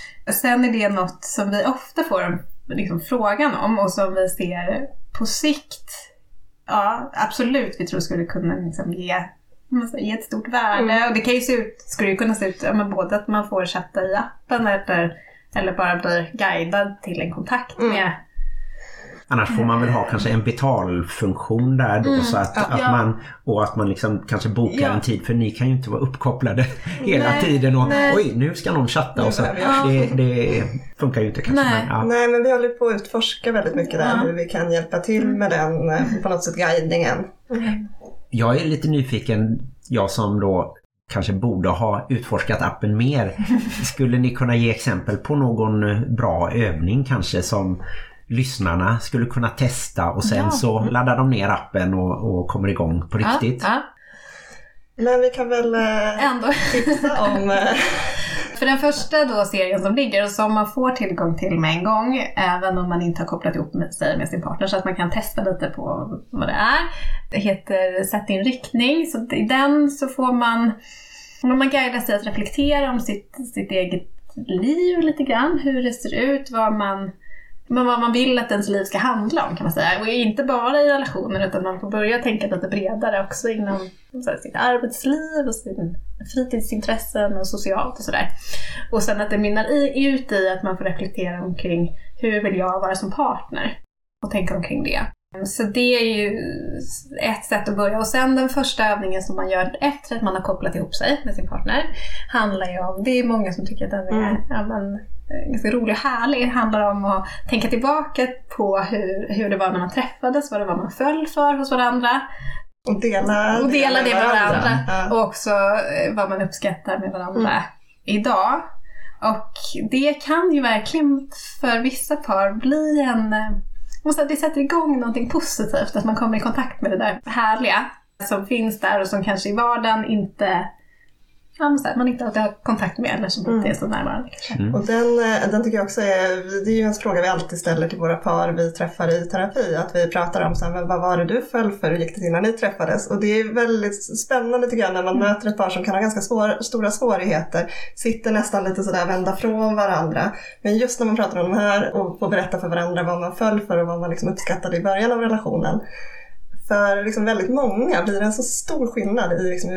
Sen är det något som vi ofta får liksom frågan om och som vi ser på sikt. Ja, absolut, vi tror skulle kunna liksom ge ett stort värde. Och det kan ju skulle ju kunna se ut både att man får chatta i appen eller bara blir guidad till en kontakt med. Annars får man väl ha kanske en betalfunktion där då, så att man liksom kanske bokar en tid, för ni kan ju inte vara uppkopplade hela tiden och oj, nu ska någon chatta och så. Det funkar ju inte kanske. Nej, men vi håller på att utforska väldigt mycket där hur vi kan hjälpa till med den på något sätt guidningen. Jag är lite nyfiken, jag som då kanske borde ha utforskat appen mer. Skulle ni kunna ge exempel på någon bra övning kanske som lyssnarna skulle kunna testa och sen så laddar de ner appen och kommer igång på riktigt? Men vi kan väl ändå tipsa om... För den första då serien som ligger och som man får tillgång till med en gång, även om man inte har kopplat ihop sig med sin partner, så att man kan testa lite på vad det är. Det heter Sätt din riktning, så i den så får man Men man guidar sig att reflektera om sitt eget liv lite grann. Hur det ser ut, vad man vill att ens liv ska handla om, kan man säga. Och inte bara i relationer, utan man får börja tänka lite bredare också inom sitt arbetsliv och sin fritidsintressen och socialt och sådär. Och sen att det mynnar ut i att man får reflektera omkring hur vill jag vara som partner och tänka omkring det. Så det är ju ett sätt att börja. Och sen den första övningen som man gör efter att man har kopplat ihop sig med sin partner handlar ju om, det är många som tycker att den är ganska rolig och härlig. Det handlar om att tänka tillbaka på hur det var när man träffades, vad det var man föll för hos varandra. Och dela det med varandra. Ja. Och också vad man uppskattar med varandra idag. Och det kan ju verkligen för vissa par bli det sätter igång någonting positivt, att man kommer i kontakt med det där härliga som finns där och som kanske i vardagen man inte alltid har kontakt med eller som inte är så närvarande. Och den tycker jag också det är ju en fråga vi alltid ställer till våra par vi träffar i terapi, att vi pratar om men vad var det du föll för, hur gick det innan ni träffades? Och det är väldigt spännande tycker jag när man möter ett par som kan ha ganska stora svårigheter, sitter nästan lite sådär vända från varandra, men just när man pratar om de här och får berätta för varandra vad man föll för och vad man liksom uppskattade i början av relationen. För liksom väldigt många blir det en så stor skillnad i liksom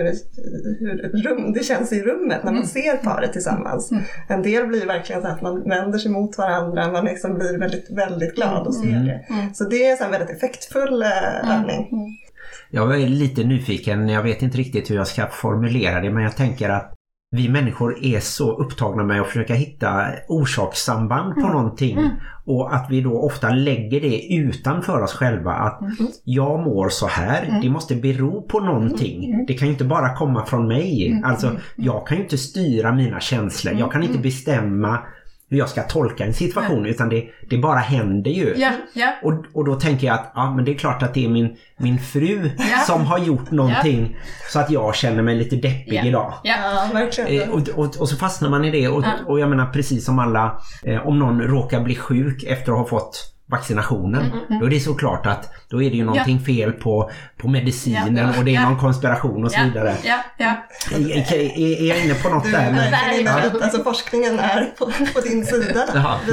hur det känns i rummet när man ser paret tillsammans. En del blir verkligen så att man vänder sig mot varandra, man liksom blir väldigt, väldigt glad och ser det. Så det är en sån väldigt effektfull övning. Jag är lite nyfiken, jag vet inte riktigt hur jag ska formulera det, men jag tänker att vi människor är så upptagna med att försöka hitta orsakssamband på någonting och att vi då ofta lägger det utanför oss själva, att jag mår så här, det måste bero på någonting, det kan ju inte bara komma från mig, alltså jag kan ju inte styra mina känslor, jag kan inte bestämma hur jag ska tolka en situation, utan det bara händer ju. Och då tänker jag att men det är klart att det är min fru som har gjort någonting så att jag känner mig lite deppig idag. Verkligen. Och så fastnar man i det och jag menar precis som alla, om någon råkar bli sjuk efter att ha fått vaccinationen, då är det såklart att då är det ju någonting fel på medicinen och det är någon konspiration och så vidare. Är jag inne på något där? Alltså forskningen är på din sida.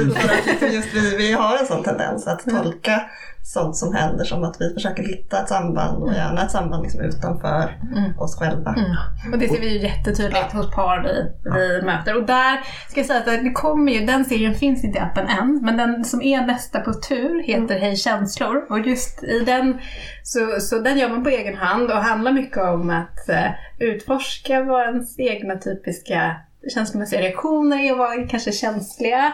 Vi har en sån tendens att tolka sånt som händer som att vi försöker hitta ett samband och gärna ett samband liksom utanför oss själva. Och det ser vi ju jättetydligt hos par vi möter. Och där ska jag säga att det kommer ju, den serien finns inte i appen än, men den som är nästa på tur heter Hej känslor. Och just i den så den gör man på egen hand och handlar mycket om att utforska vad ens egna typiska känslomässiga reaktioner är och vad är kanske känsliga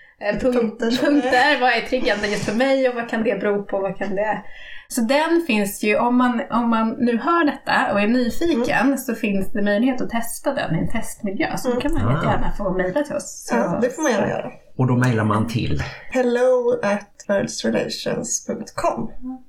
punkter, vad är triggande just för mig och vad kan det bero på, vad kan det... Så den finns ju, om man nu hör detta och är nyfiken så finns det möjlighet att testa den i en testmiljö, så kan man gärna få mejla till oss. Ja, det får man gärna göra. Och då mejlar man till hello@birdsrelations.com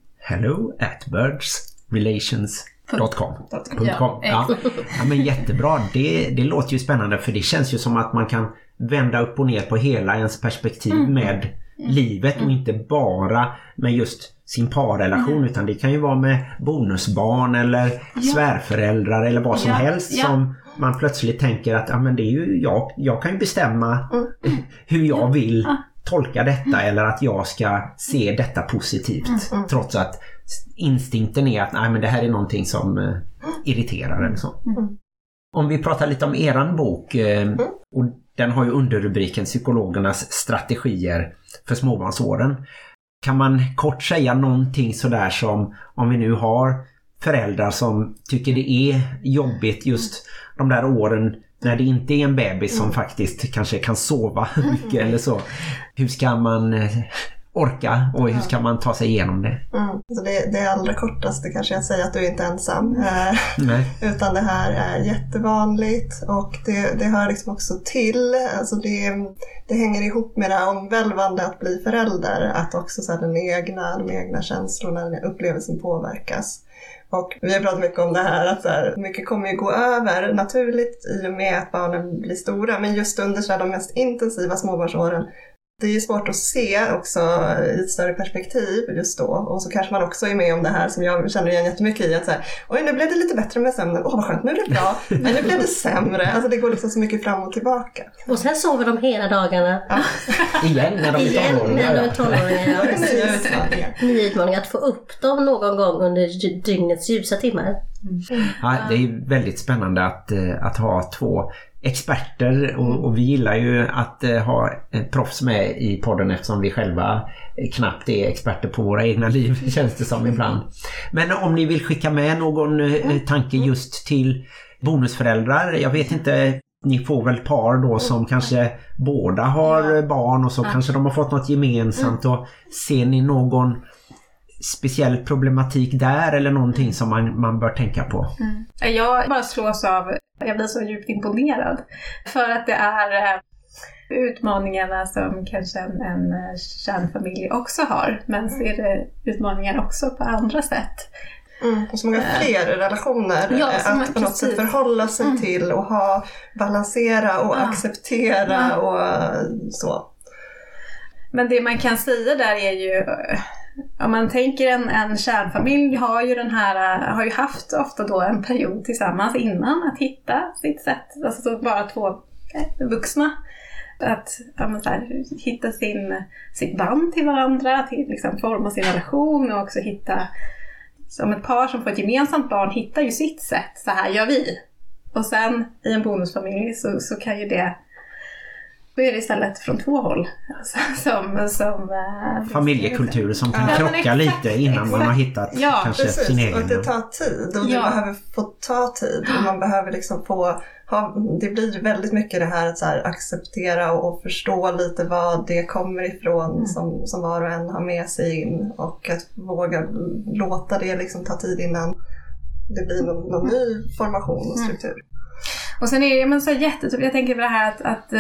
hello@birdsrelations.com. Ja, men jättebra. Det låter ju spännande, för det känns ju som att man kan vända upp och ner på hela ens perspektiv med livet och inte bara med just sin parrelation, utan det kan ju vara med bonusbarn eller svärföräldrar eller vad som helst som man plötsligt tänker att men det är ju jag kan ju bestämma hur jag vill tolka detta eller att jag ska se detta positivt trots att instinkten är att men det här är någonting som irriterar eller så. Om vi pratar lite om eran bok och den har ju underrubriken Psykologernas strategier för småbarnsåren. Kan man kort säga någonting sådär som, om vi nu har föräldrar som tycker det är jobbigt just de där åren när det inte är en bebis som faktiskt kanske kan sova mycket eller så. Hur ska man orka och hur ska man ta sig igenom det? Så det allra kortaste kanske jag säger att du är inte ensam. Utan det här är jättevanligt och det hör liksom också till. Alltså det hänger ihop med det här omvälvande att bli förälder. Att också så här, de egna känslorna, den upplevelsen påverkas. Och vi har pratat mycket om det här att så här, mycket kommer ju gå över naturligt i och med att barnen blir stora. Men just under så här, de mest intensiva småbarnsåren, det är ju svårt att se också i ett större perspektiv just då. Och så kanske man också är med om det här som jag känner igen jättemycket i. Att så här, oj, nu blev det lite bättre med sömnen. Vad skönt, nu är det bra. Men nu blev det sämre. Alltså det går liksom så mycket fram och tillbaka. Och sen sover de hela dagarna. Ja. Igen när de är tonåringar. Nya utmaningar att få upp dem någon gång under dygnets ljusa timmar. Ja, det är väldigt spännande att ha 2 experter och vi gillar ju att ha proffs med i podden eftersom vi själva knappt är experter på våra egna liv, känns det som ibland. Men om ni vill skicka med någon tanke just till bonusföräldrar, jag vet inte, ni får väl par då som kanske båda har barn och så kanske de har fått något gemensamt och ser ni någon speciell problematik där eller någonting som man bör tänka på? Jag bara slås av, jag blir så djupt imponerad för att det är utmaningarna som kanske en kärnfamilj också har, men ser det utmaningar också på andra sätt. Och så många fler relationer att på något sätt förhålla sig till och balansera och acceptera och så. Men det man kan säga där är ju, om man tänker en kärnfamilj har ju haft ofta då en period tillsammans innan att hitta sitt sätt, alltså så bara 2 vuxna, att hitta sitt band till varandra, att liksom forma sin relation och också hitta, som ett par som får ett gemensamt barn hittar ju sitt sätt, så här gör vi. Och sen i en bonusfamilj så kan ju det, då är det istället från 2 håll. Som familjekultur som kan krocka lite innan man har hittat kanske precis, sin egen. Och det tar tid och det behöver få ta tid. Och man behöver liksom det blir väldigt mycket det här att så här, acceptera och förstå lite vad det kommer ifrån som var och en har med sig in. Och att våga låta det liksom ta tid innan det blir någon ny formation och struktur. Och sen är det så jag tänker på det här att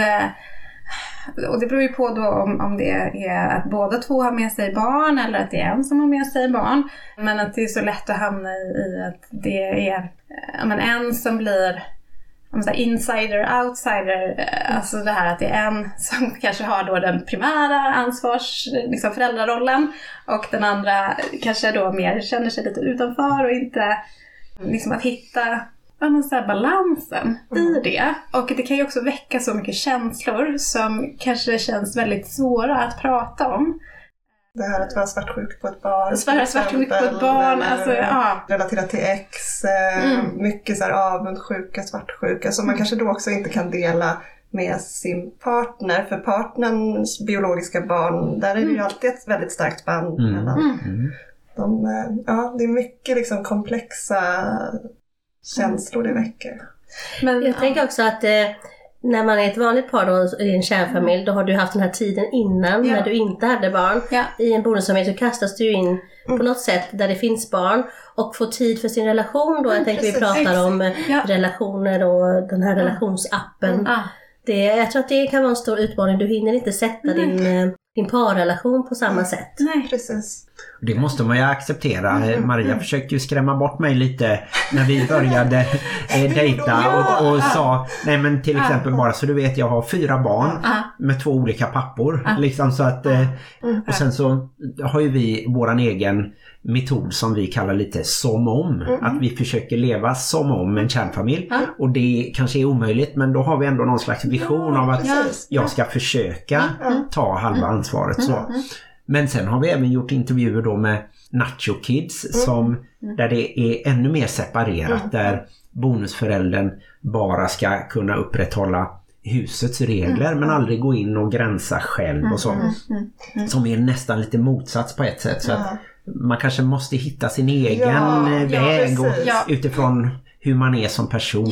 och det beror ju på då om det är att båda 2 har med sig barn eller att det är en som har med sig barn. Men att det är så lätt att hamna i att det är en som blir insider, outsider. Alltså det här att det är en som kanske har då den primära föräldrarollen och den andra kanske då mer känner sig lite utanför och inte att hitta balansen i det. Och det kan ju också väcka så mycket känslor som kanske känns väldigt svåra att prata om. Det här att vara svartsjuk på ett barn. Svartsjuk på ett barn. Relaterat till ex. Mycket så här avundsjuka, svartsjuka. Som man kanske då också inte kan dela med sin partner. För partnerns biologiska barn, där är det ju alltid ett väldigt starkt band mellan det är mycket liksom komplexa känslor det väcker. Men jag tänker också att när man är ett vanligt par då, i en kärnfamilj, då har du haft den här tiden innan när du inte hade barn. I en bonusfamilj så kastas du in på något sätt där det finns barn och får tid för sin relation då. Jag tänker vi pratar om relationer och den här relationsappen. Jag tror att det kan vara en stor utmaning. Du hinner inte sätta din parrelation på samma sätt. Nej, precis. Det måste man ju acceptera. Maria försökte ju skrämma bort mig lite när vi började dejta och sa, nej men till exempel bara så du vet, jag har 4 barn med 2 olika pappor. Liksom så att, och sen så har ju vi våran egen metod som vi kallar lite som om. Att vi försöker leva som om en kärnfamilj. Och det kanske är omöjligt, men då har vi ändå någon slags vision av att jag ska försöka ta halva ansvaret. Så. Men sen har vi även gjort intervjuer då med Nacho Kids där det är ännu mer separerat, där bonusföräldern bara ska kunna upprätthålla husets regler men aldrig gå in och gränsa själv och så. Som är nästan lite motsats på ett sätt, så att man kanske måste hitta sin egen väg och utifrån hur man är som person.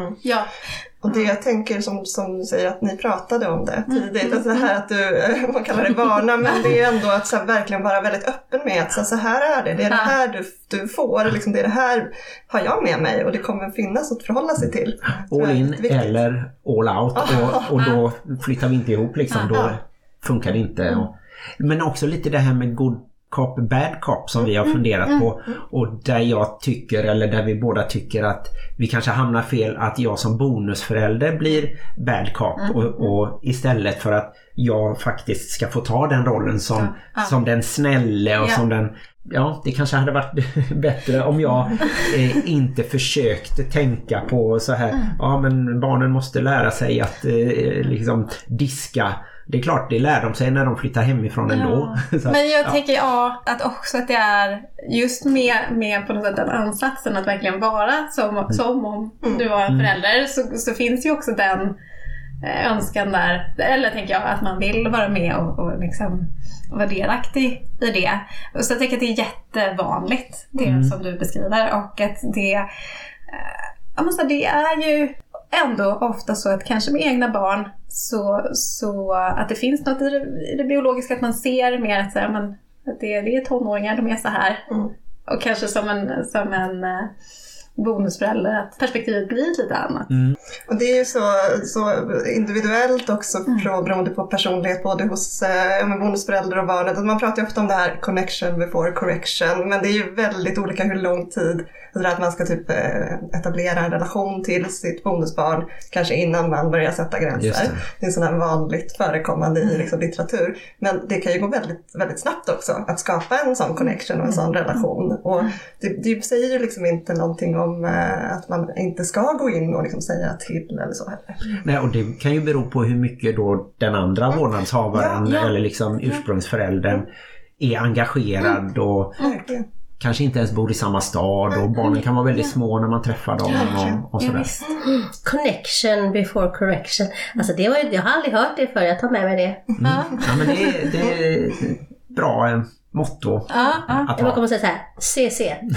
Och det jag tänker som du säger att ni pratade om det tidigt, alltså här att man kallar det vana, men det är ändå att så här, verkligen vara väldigt öppen med att så här är det är det här du får, liksom, det är det här har jag med mig och det kommer finnas att förhålla sig till. All in eller all out och då flyttar vi inte ihop liksom, då funkar det inte. Men också lite det här med god cop, bad cop som vi har funderat på, och där jag tycker, eller där vi båda tycker att vi kanske hamnar fel, att jag som bonusförälder blir bad cop och istället för att jag faktiskt ska få ta den rollen som den snälle och som den, det kanske hade varit bättre om jag inte försökte tänka på så här, men barnen måste lära sig att liksom diska. Det är klart, det lär de sig när de flyttar hemifrån ändå. Men jag tänker att också att det är just med på något sätt den ansatsen att verkligen vara som om du var en förälder, så finns ju också den önskan där, eller tänker jag att man vill vara med och liksom vara delaktig i det. Och så jag tänker att det är jättevanligt det som du beskriver, och att det är ju ändå ofta så att kanske med egna barn så att det finns något i det biologiska, att man ser mer att, att det är tonåringar, de är så här. Och kanske som en bonusförälder att perspektivet blir lite annat. Och det är ju så individuellt också beroende på personlighet både hos bonusförälder och barnet. Man pratar ju ofta om det här connection before correction, men det är ju väldigt olika hur lång tid att man ska typ etablera en relation till sitt bonusbarn kanske innan man börjar sätta gränser. Det är sån här vanligt förekommande i litteratur, men det kan ju gå väldigt, väldigt snabbt också att skapa en sån connection och en sån relation, och det säger ju liksom inte någonting om att man inte ska gå in och säga till eller så heller. Nej, och det kan ju bero på hur mycket då den andra vårdnadshavaren eller liksom ursprungsföräldern är engagerad och kanske inte ens bor i samma stad, och barnen kan vara väldigt små när man träffar dem och sådär. Connection before correction. Alltså jag har aldrig hört det förr, jag tar med mig det. Ja, men det är bra motto. Jag kommer säga så här, CC.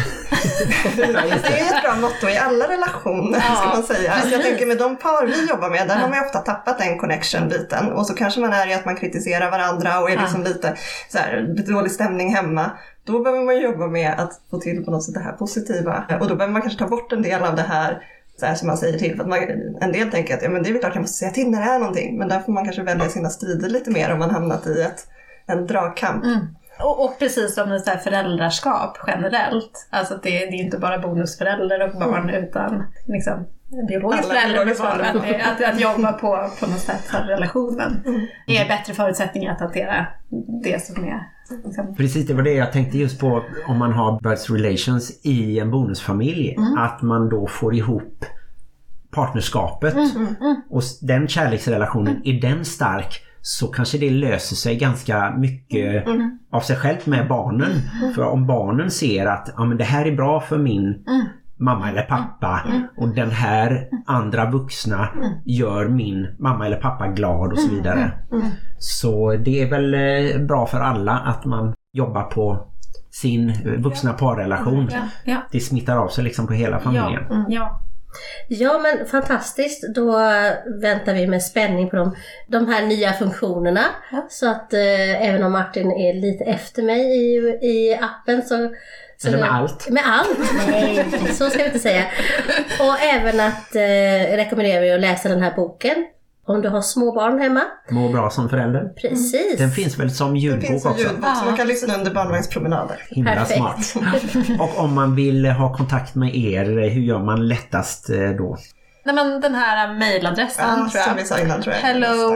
Det är ett bra motto i alla relationer, ska man säga. Alltså jag tänker med de par vi jobbar med, där har man ofta tappat den connection-biten. Och så kanske man är i att man kritiserar varandra och är liksom lite så här, dålig stämning hemma. Då behöver man jobba med att få till på något sätt det här positiva. Och då behöver man kanske ta bort en del av det här, så här som man säger till. För att en del tänker att men det är väl klart jag måste säga till när det är någonting. Men där får man kanske välja sina strider lite mer om man hamnat i en dragkamp. Och precis som så här föräldraskap generellt. Alltså att det är inte bara bonusförälder och barn utan liksom biologisk förälder och barn. Att jobba på något sätt för relationen. Det är bättre förutsättningar att hantera det som är. Liksom. Precis, det var det jag tänkte just på om man har birth relations i en bonusfamilj. Att man då får ihop partnerskapet. Och den kärleksrelationen, är den stark, så kanske det löser sig ganska mycket av sig själv med barnen. För om barnen ser att men det här är bra för min mamma eller pappa och den här andra vuxna gör min mamma eller pappa glad och så vidare. Så det är väl bra för alla att man jobbar på sin vuxna parrelation. Det smittar av sig liksom på hela familjen. Ja, men fantastiskt. Då väntar vi med spänning på de här nya funktionerna. Så att även om Martin är lite efter mig i appen så eller med allt. Med allt? Nej, så ska vi inte säga. Och även att rekommenderar vi att läsa den här boken. Om du har små barn hemma. Må bra som förälder. Precis. Den finns väl som ljudbok också. Den finns som ljudbok så man kan lyssna under barnvagnspromenader. Himla perfekt. Smart. Och om man vill ha kontakt med er, hur gör man lättast då? Nej, men den här mejladressen tror som vi sa innan, tror jag.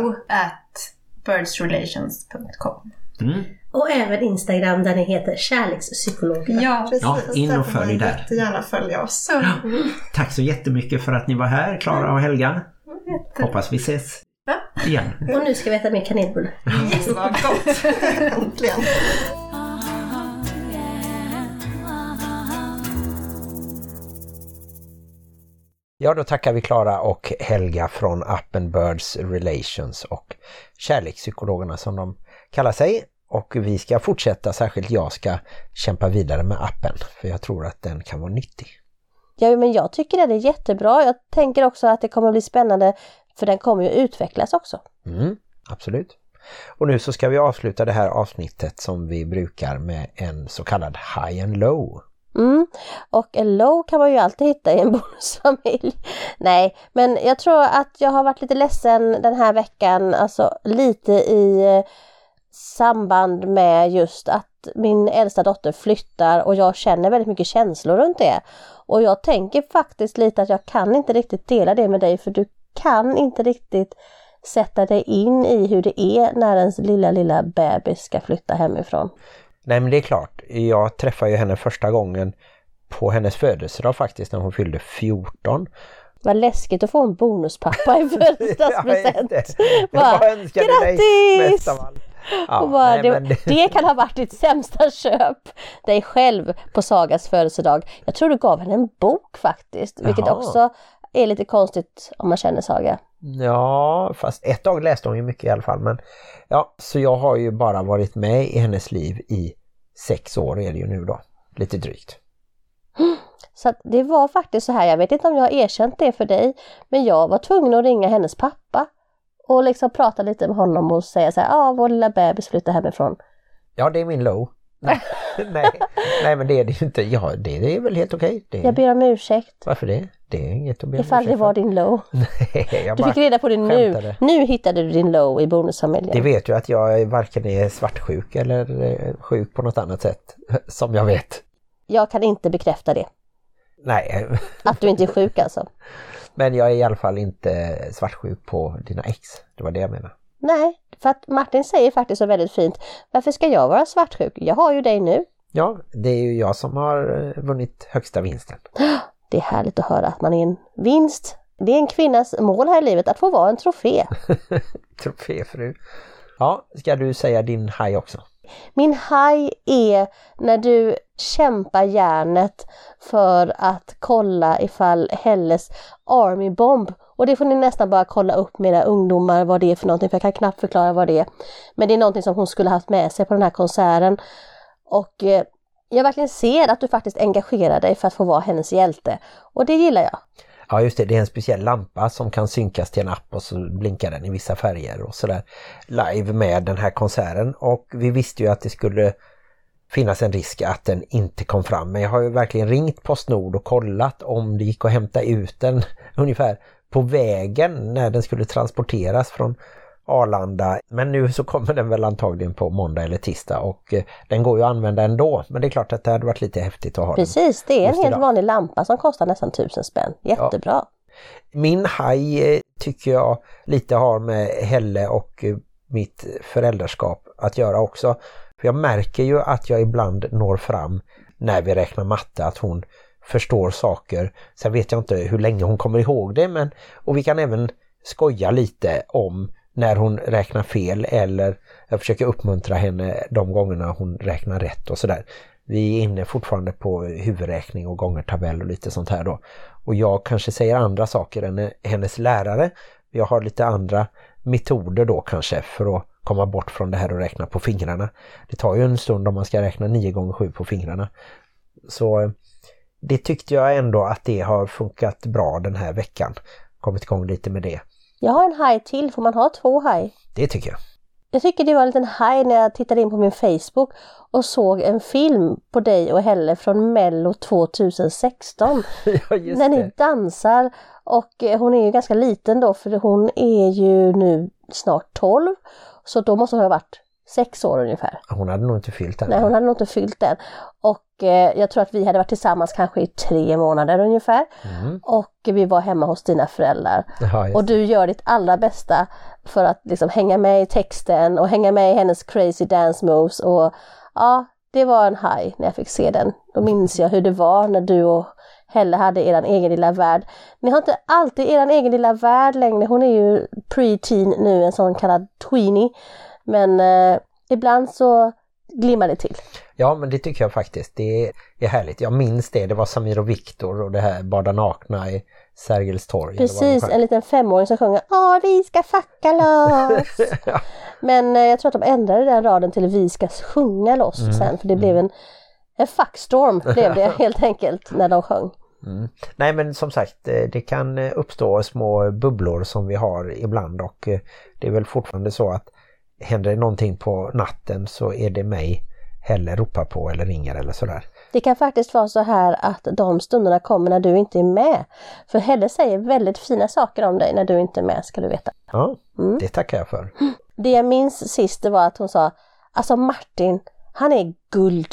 hello@birdsrelations.com. Och även Instagram där ni heter Kärlekspsykologerna. Ja, in och följ där. Jättegärna följa oss. Tack så jättemycket för att ni var här, Klara och Helga. Hoppas vi ses igen. Och nu ska vi äta mer kanelbulle. Yes, vad gott. Äntligen. Ja, då tackar vi Klara och Helga från appen Birds Relations och Kärlekspsykologerna som de kallar sig. Och vi ska fortsätta, särskilt jag ska kämpa vidare med appen för jag tror att den kan vara nyttig. Ja, men jag tycker att det är jättebra. Jag tänker också att det kommer att bli spännande för den kommer ju utvecklas också. Absolut. Och nu så ska vi avsluta det här avsnittet som vi brukar med en så kallad high and low. Och en low kan man ju alltid hitta i en bonusfamilj. Nej, men jag tror att jag har varit lite ledsen den här veckan. Alltså lite i samband med just att min äldsta dotter flyttar och jag känner väldigt mycket känslor runt det. Och jag tänker faktiskt lite att jag kan inte riktigt dela det med dig, för du kan inte riktigt sätta dig in i hur det är när ens lilla bebis ska flytta hemifrån. Nej, men det är klart. Jag träffade ju henne första gången på hennes födelsedag faktiskt, när hon fyllde 14. Vad läskigt att få en bonuspappa i födelsedagspresent. Grattis! Ja, det kan ha varit ditt sämsta köp. Dig själv på Sagas födelsedag. Jag tror du gav henne en bok faktiskt. Vilket också är lite konstigt om man känner Saga. Ja, fast ett tag läste hon ju mycket i alla fall. Men ja, så jag har ju bara varit med i hennes liv i 6 år är det ju nu då. Lite drygt. Så att det var faktiskt så här, jag vet inte om jag har erkänt det för dig, men jag var tvungen att ringa hennes pappa och liksom prata lite med honom och säga så här, vår lilla bebis flyttar hemifrån. Ja, det är min low. Nej, men det är det ju inte. Ja, det är väl helt okej. Jag ber om ursäkt. Varför det? Det är inget att be om ursäkt. Ifall det var din low. Nej, du fick reda på det nu. Nu hittade du din low i bonusfamiljen. Det vet ju att jag varken är svartsjuk eller sjuk på något annat sätt, som jag vet. Jag kan inte bekräfta det. Nej. Att du inte är sjuk alltså. Men jag är i alla fall inte svartsjuk på dina ex. Det var det jag menar. Nej, för att Martin säger faktiskt så väldigt fint. Varför ska jag vara svartsjuk? Jag har ju dig nu. Ja, det är ju jag som har vunnit högsta vinsten. Det är härligt att höra att man är en vinst. Det är en kvinnas mål här i livet att få vara en trofé. Troféfru. Ja, ska du säga din haj också? Min haj är när du kämpar järnet för att kolla ifall Helles Army Bomb, och det får ni nästan bara kolla upp med era ungdomar vad det är för någonting, för jag kan knappt förklara vad det är. Men det är någonting som hon skulle haft med sig på den här konserten. Och jag verkligen ser att du faktiskt engagerar dig för att få vara hennes hjälte. Och det gillar jag. Ja, just det. Det är en speciell lampa som kan synkas till en app och så blinkar den i vissa färger och sådär live med den här konserten. Och vi visste ju att det skulle finnas en risk att den inte kom fram. Men jag har ju verkligen ringt PostNord och kollat om det gick att hämta ut den ungefär på vägen när den skulle transporteras från Arlanda. Men nu så kommer den väl antagligen på måndag eller tisdag och den går ju att använda ändå. Men det är klart att det hade varit lite häftigt att ha. Precis, det är en helt vanlig lampa som kostar nästan 1000 spänn. Jättebra. Ja. Min haj tycker jag lite har med Helle och mitt föräldraskap att göra också. För jag märker ju att jag ibland når fram när vi räknar matte, att hon förstår saker. Sen vet jag inte hur länge hon kommer ihåg det, och vi kan även skoja lite om när hon räknar fel, eller jag försöker uppmuntra henne de gångerna hon räknar rätt och sådär. Vi är inne fortfarande på huvudräkning och gångertabell och lite sånt här då. Och jag kanske säger andra saker än hennes lärare. Jag har lite andra metoder då kanske för att komma bort från det här och räkna på fingrarna. Det tar ju en stund om man ska räkna 9 gånger 7 på fingrarna. Så det tyckte jag ändå att det har funkat bra den här veckan. Kommit igång lite med det. Jag har en haj till, får man ha 2 haj? Det tycker jag. Jag tycker det var en liten haj när jag tittade in på min Facebook och såg en film på dig och Helle från Mello 2016. Ja, just när ni dansar, och hon är ju ganska liten då, för hon är ju nu snart 12, så då måste hon ha varit 6 år ungefär. Hon hade nog inte fyllt den. Nej, hon hade nog inte fyllt den. Och jag tror att vi hade varit tillsammans kanske i 3 månader ungefär. Och vi var hemma hos dina föräldrar. Jaha, och du gör ditt allra bästa för att liksom hänga med i texten och hänga med i hennes crazy dance moves. Och ja, det var en high när jag fick se den. Då minns jag hur det var när du och Helle hade eran egen lilla värld. Ni har inte alltid eran egen lilla värld längre. Hon är ju pre-teen nu, en sån kallad tweenie. Men ibland så glimmar det till. Ja, men det tycker jag faktiskt. Det är härligt. Jag minns det. Det var Samir och Viktor och det här Bada nakna i Sergels torg. Precis, en liten 5-åring som sjunger vi ska fucka loss. Ja. Men jag tror att de ändrade den raden till vi ska sjunga loss sen. För det blev en fuckstorm blev det helt enkelt när de sjöng. Nej, men som sagt, det kan uppstå små bubblor som vi har ibland, och det är väl fortfarande så att händer det någonting på natten så är det mig Helle ropar på eller ringer eller sådär. Det kan faktiskt vara så här att de stunderna kommer när du inte är med. För Helle säger väldigt fina saker om dig när du inte är med, ska du veta. Ja, det tackar jag för. Det jag minns sist var att hon sa, alltså Martin, han är guld.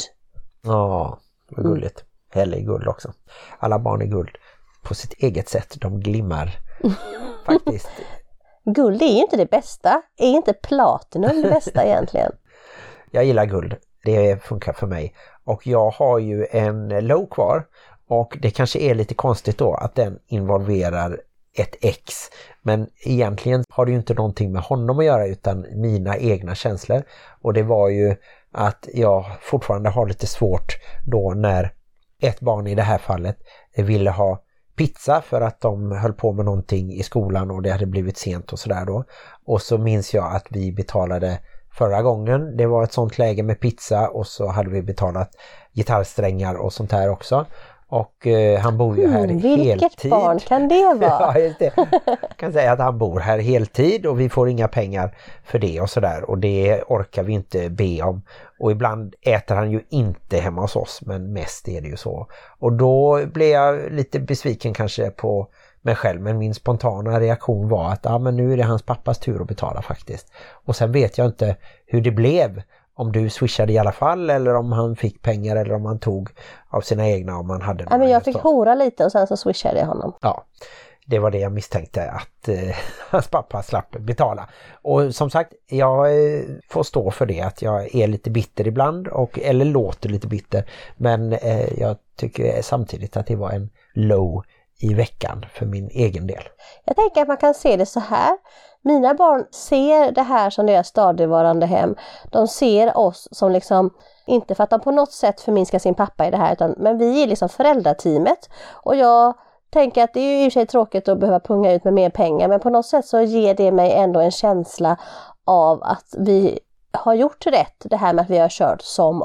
Ja, vad gulligt. Helle är guld också. Alla barn är guld på sitt eget sätt. De glimmar faktiskt. Guld är ju inte det bästa. Är inte platinum det bästa egentligen? Jag gillar guld. Det funkar för mig. Och jag har ju en low kvar. Och det kanske är lite konstigt då att den involverar ett ex. Men egentligen har det ju inte någonting med honom att göra utan mina egna känslor. Och det var ju att jag fortfarande har lite svårt då när ett barn i det här fallet ville ha pizza för att de höll på med någonting i skolan och det hade blivit sent och sådär då. Och så minns jag att vi betalade förra gången. Det var ett sånt läge med pizza och så hade vi betalat gitarrsträngar och sånt här också. Och han bor ju här heltid. Vilket barn kan det vara? Ja, just det. Jag kan säga att han bor här heltid och vi får inga pengar för det och sådär. Och det orkar vi inte be om. Och ibland äter han ju inte hemma hos oss, men mest är det ju så. Och då blev jag lite besviken kanske på mig själv. Men min spontana reaktion var att men nu är det hans pappas tur att betala faktiskt. Och sen vet jag inte hur det blev. Om du swishade i alla fall eller om han fick pengar eller om han tog av sina egna om han hade några. Men jag fick hora lite och sen så swishade jag honom. Ja, det var det jag misstänkte att hans pappa slapp betala. Och som sagt, jag får stå för det att jag är lite bitter ibland eller låter lite bitter. Men jag tycker samtidigt att det var en low i veckan för min egen del. Jag tänker att man kan se det så här. Mina barn ser det här som deras stadigvarande hem. De ser oss som liksom, inte för att de på något sätt förminskar sin pappa i det här, men vi är liksom föräldrateamet. Och jag tänker att det är ju i sig tråkigt att behöva punga ut med mer pengar, men på något sätt så ger det mig ändå en känsla av att vi har gjort rätt. Det här med att vi har kört som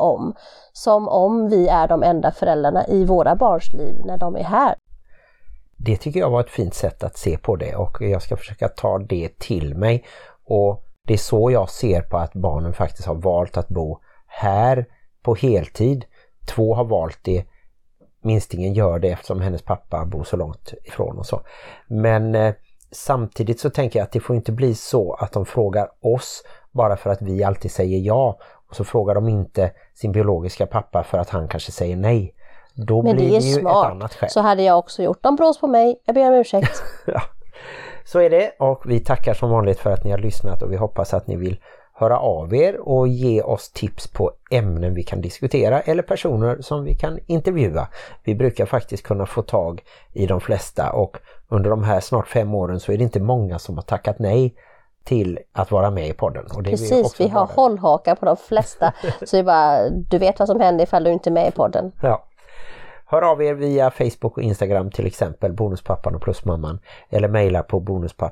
om vi är de enda föräldrarna i våra barns liv när de är här. Det tycker jag var ett fint sätt att se på det och jag ska försöka ta det till mig. Och det är så jag ser på att barnen faktiskt har valt att bo här på heltid. 2 har valt det, minstingen gör det eftersom hennes pappa bor så långt ifrån och så. Men samtidigt så tänker jag att det får inte bli så att de frågar oss bara för att vi alltid säger ja. Och så frågar de inte sin biologiska pappa för att han kanske säger nej. Då men blir det är ju smart. Ett annat skäl. Så hade jag också gjort. De brås på mig. Jag ber om ursäkt. Ja, så är det. Och vi tackar som vanligt för att ni har lyssnat och vi hoppas att ni vill höra av er och ge oss tips på ämnen vi kan diskutera eller personer som vi kan intervjua. Vi brukar faktiskt kunna få tag i de flesta och under de här snart 5 åren så är det inte många som har tackat nej till att vara med i podden. Och det precis, vi har hållhakar på de flesta. Så det är bara, du vet vad som händer ifall du inte är med i podden. Ja. Hör av er via Facebook och Instagram till exempel Bonuspappan och Plusmamman eller mejla på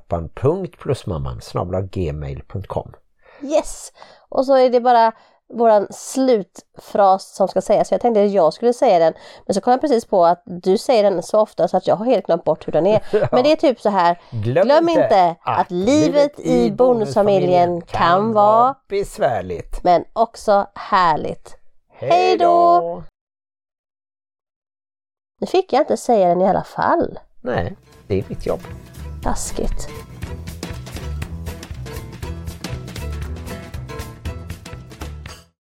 bonuspappan.plusmamman@gmail.com. Yes! Och så är det bara våran slutfras som ska sägas. Jag tänkte att jag skulle säga den, men så kom jag precis på att du säger den så ofta så att jag har helt glömt bort hur den är. Ja. Men det är typ så här, glöm inte att livet i bonusfamiljen kan vara besvärligt men också härligt. Hej då! Nu fick jag inte säga den i alla fall. Nej, det är mitt jobb. Taskigt.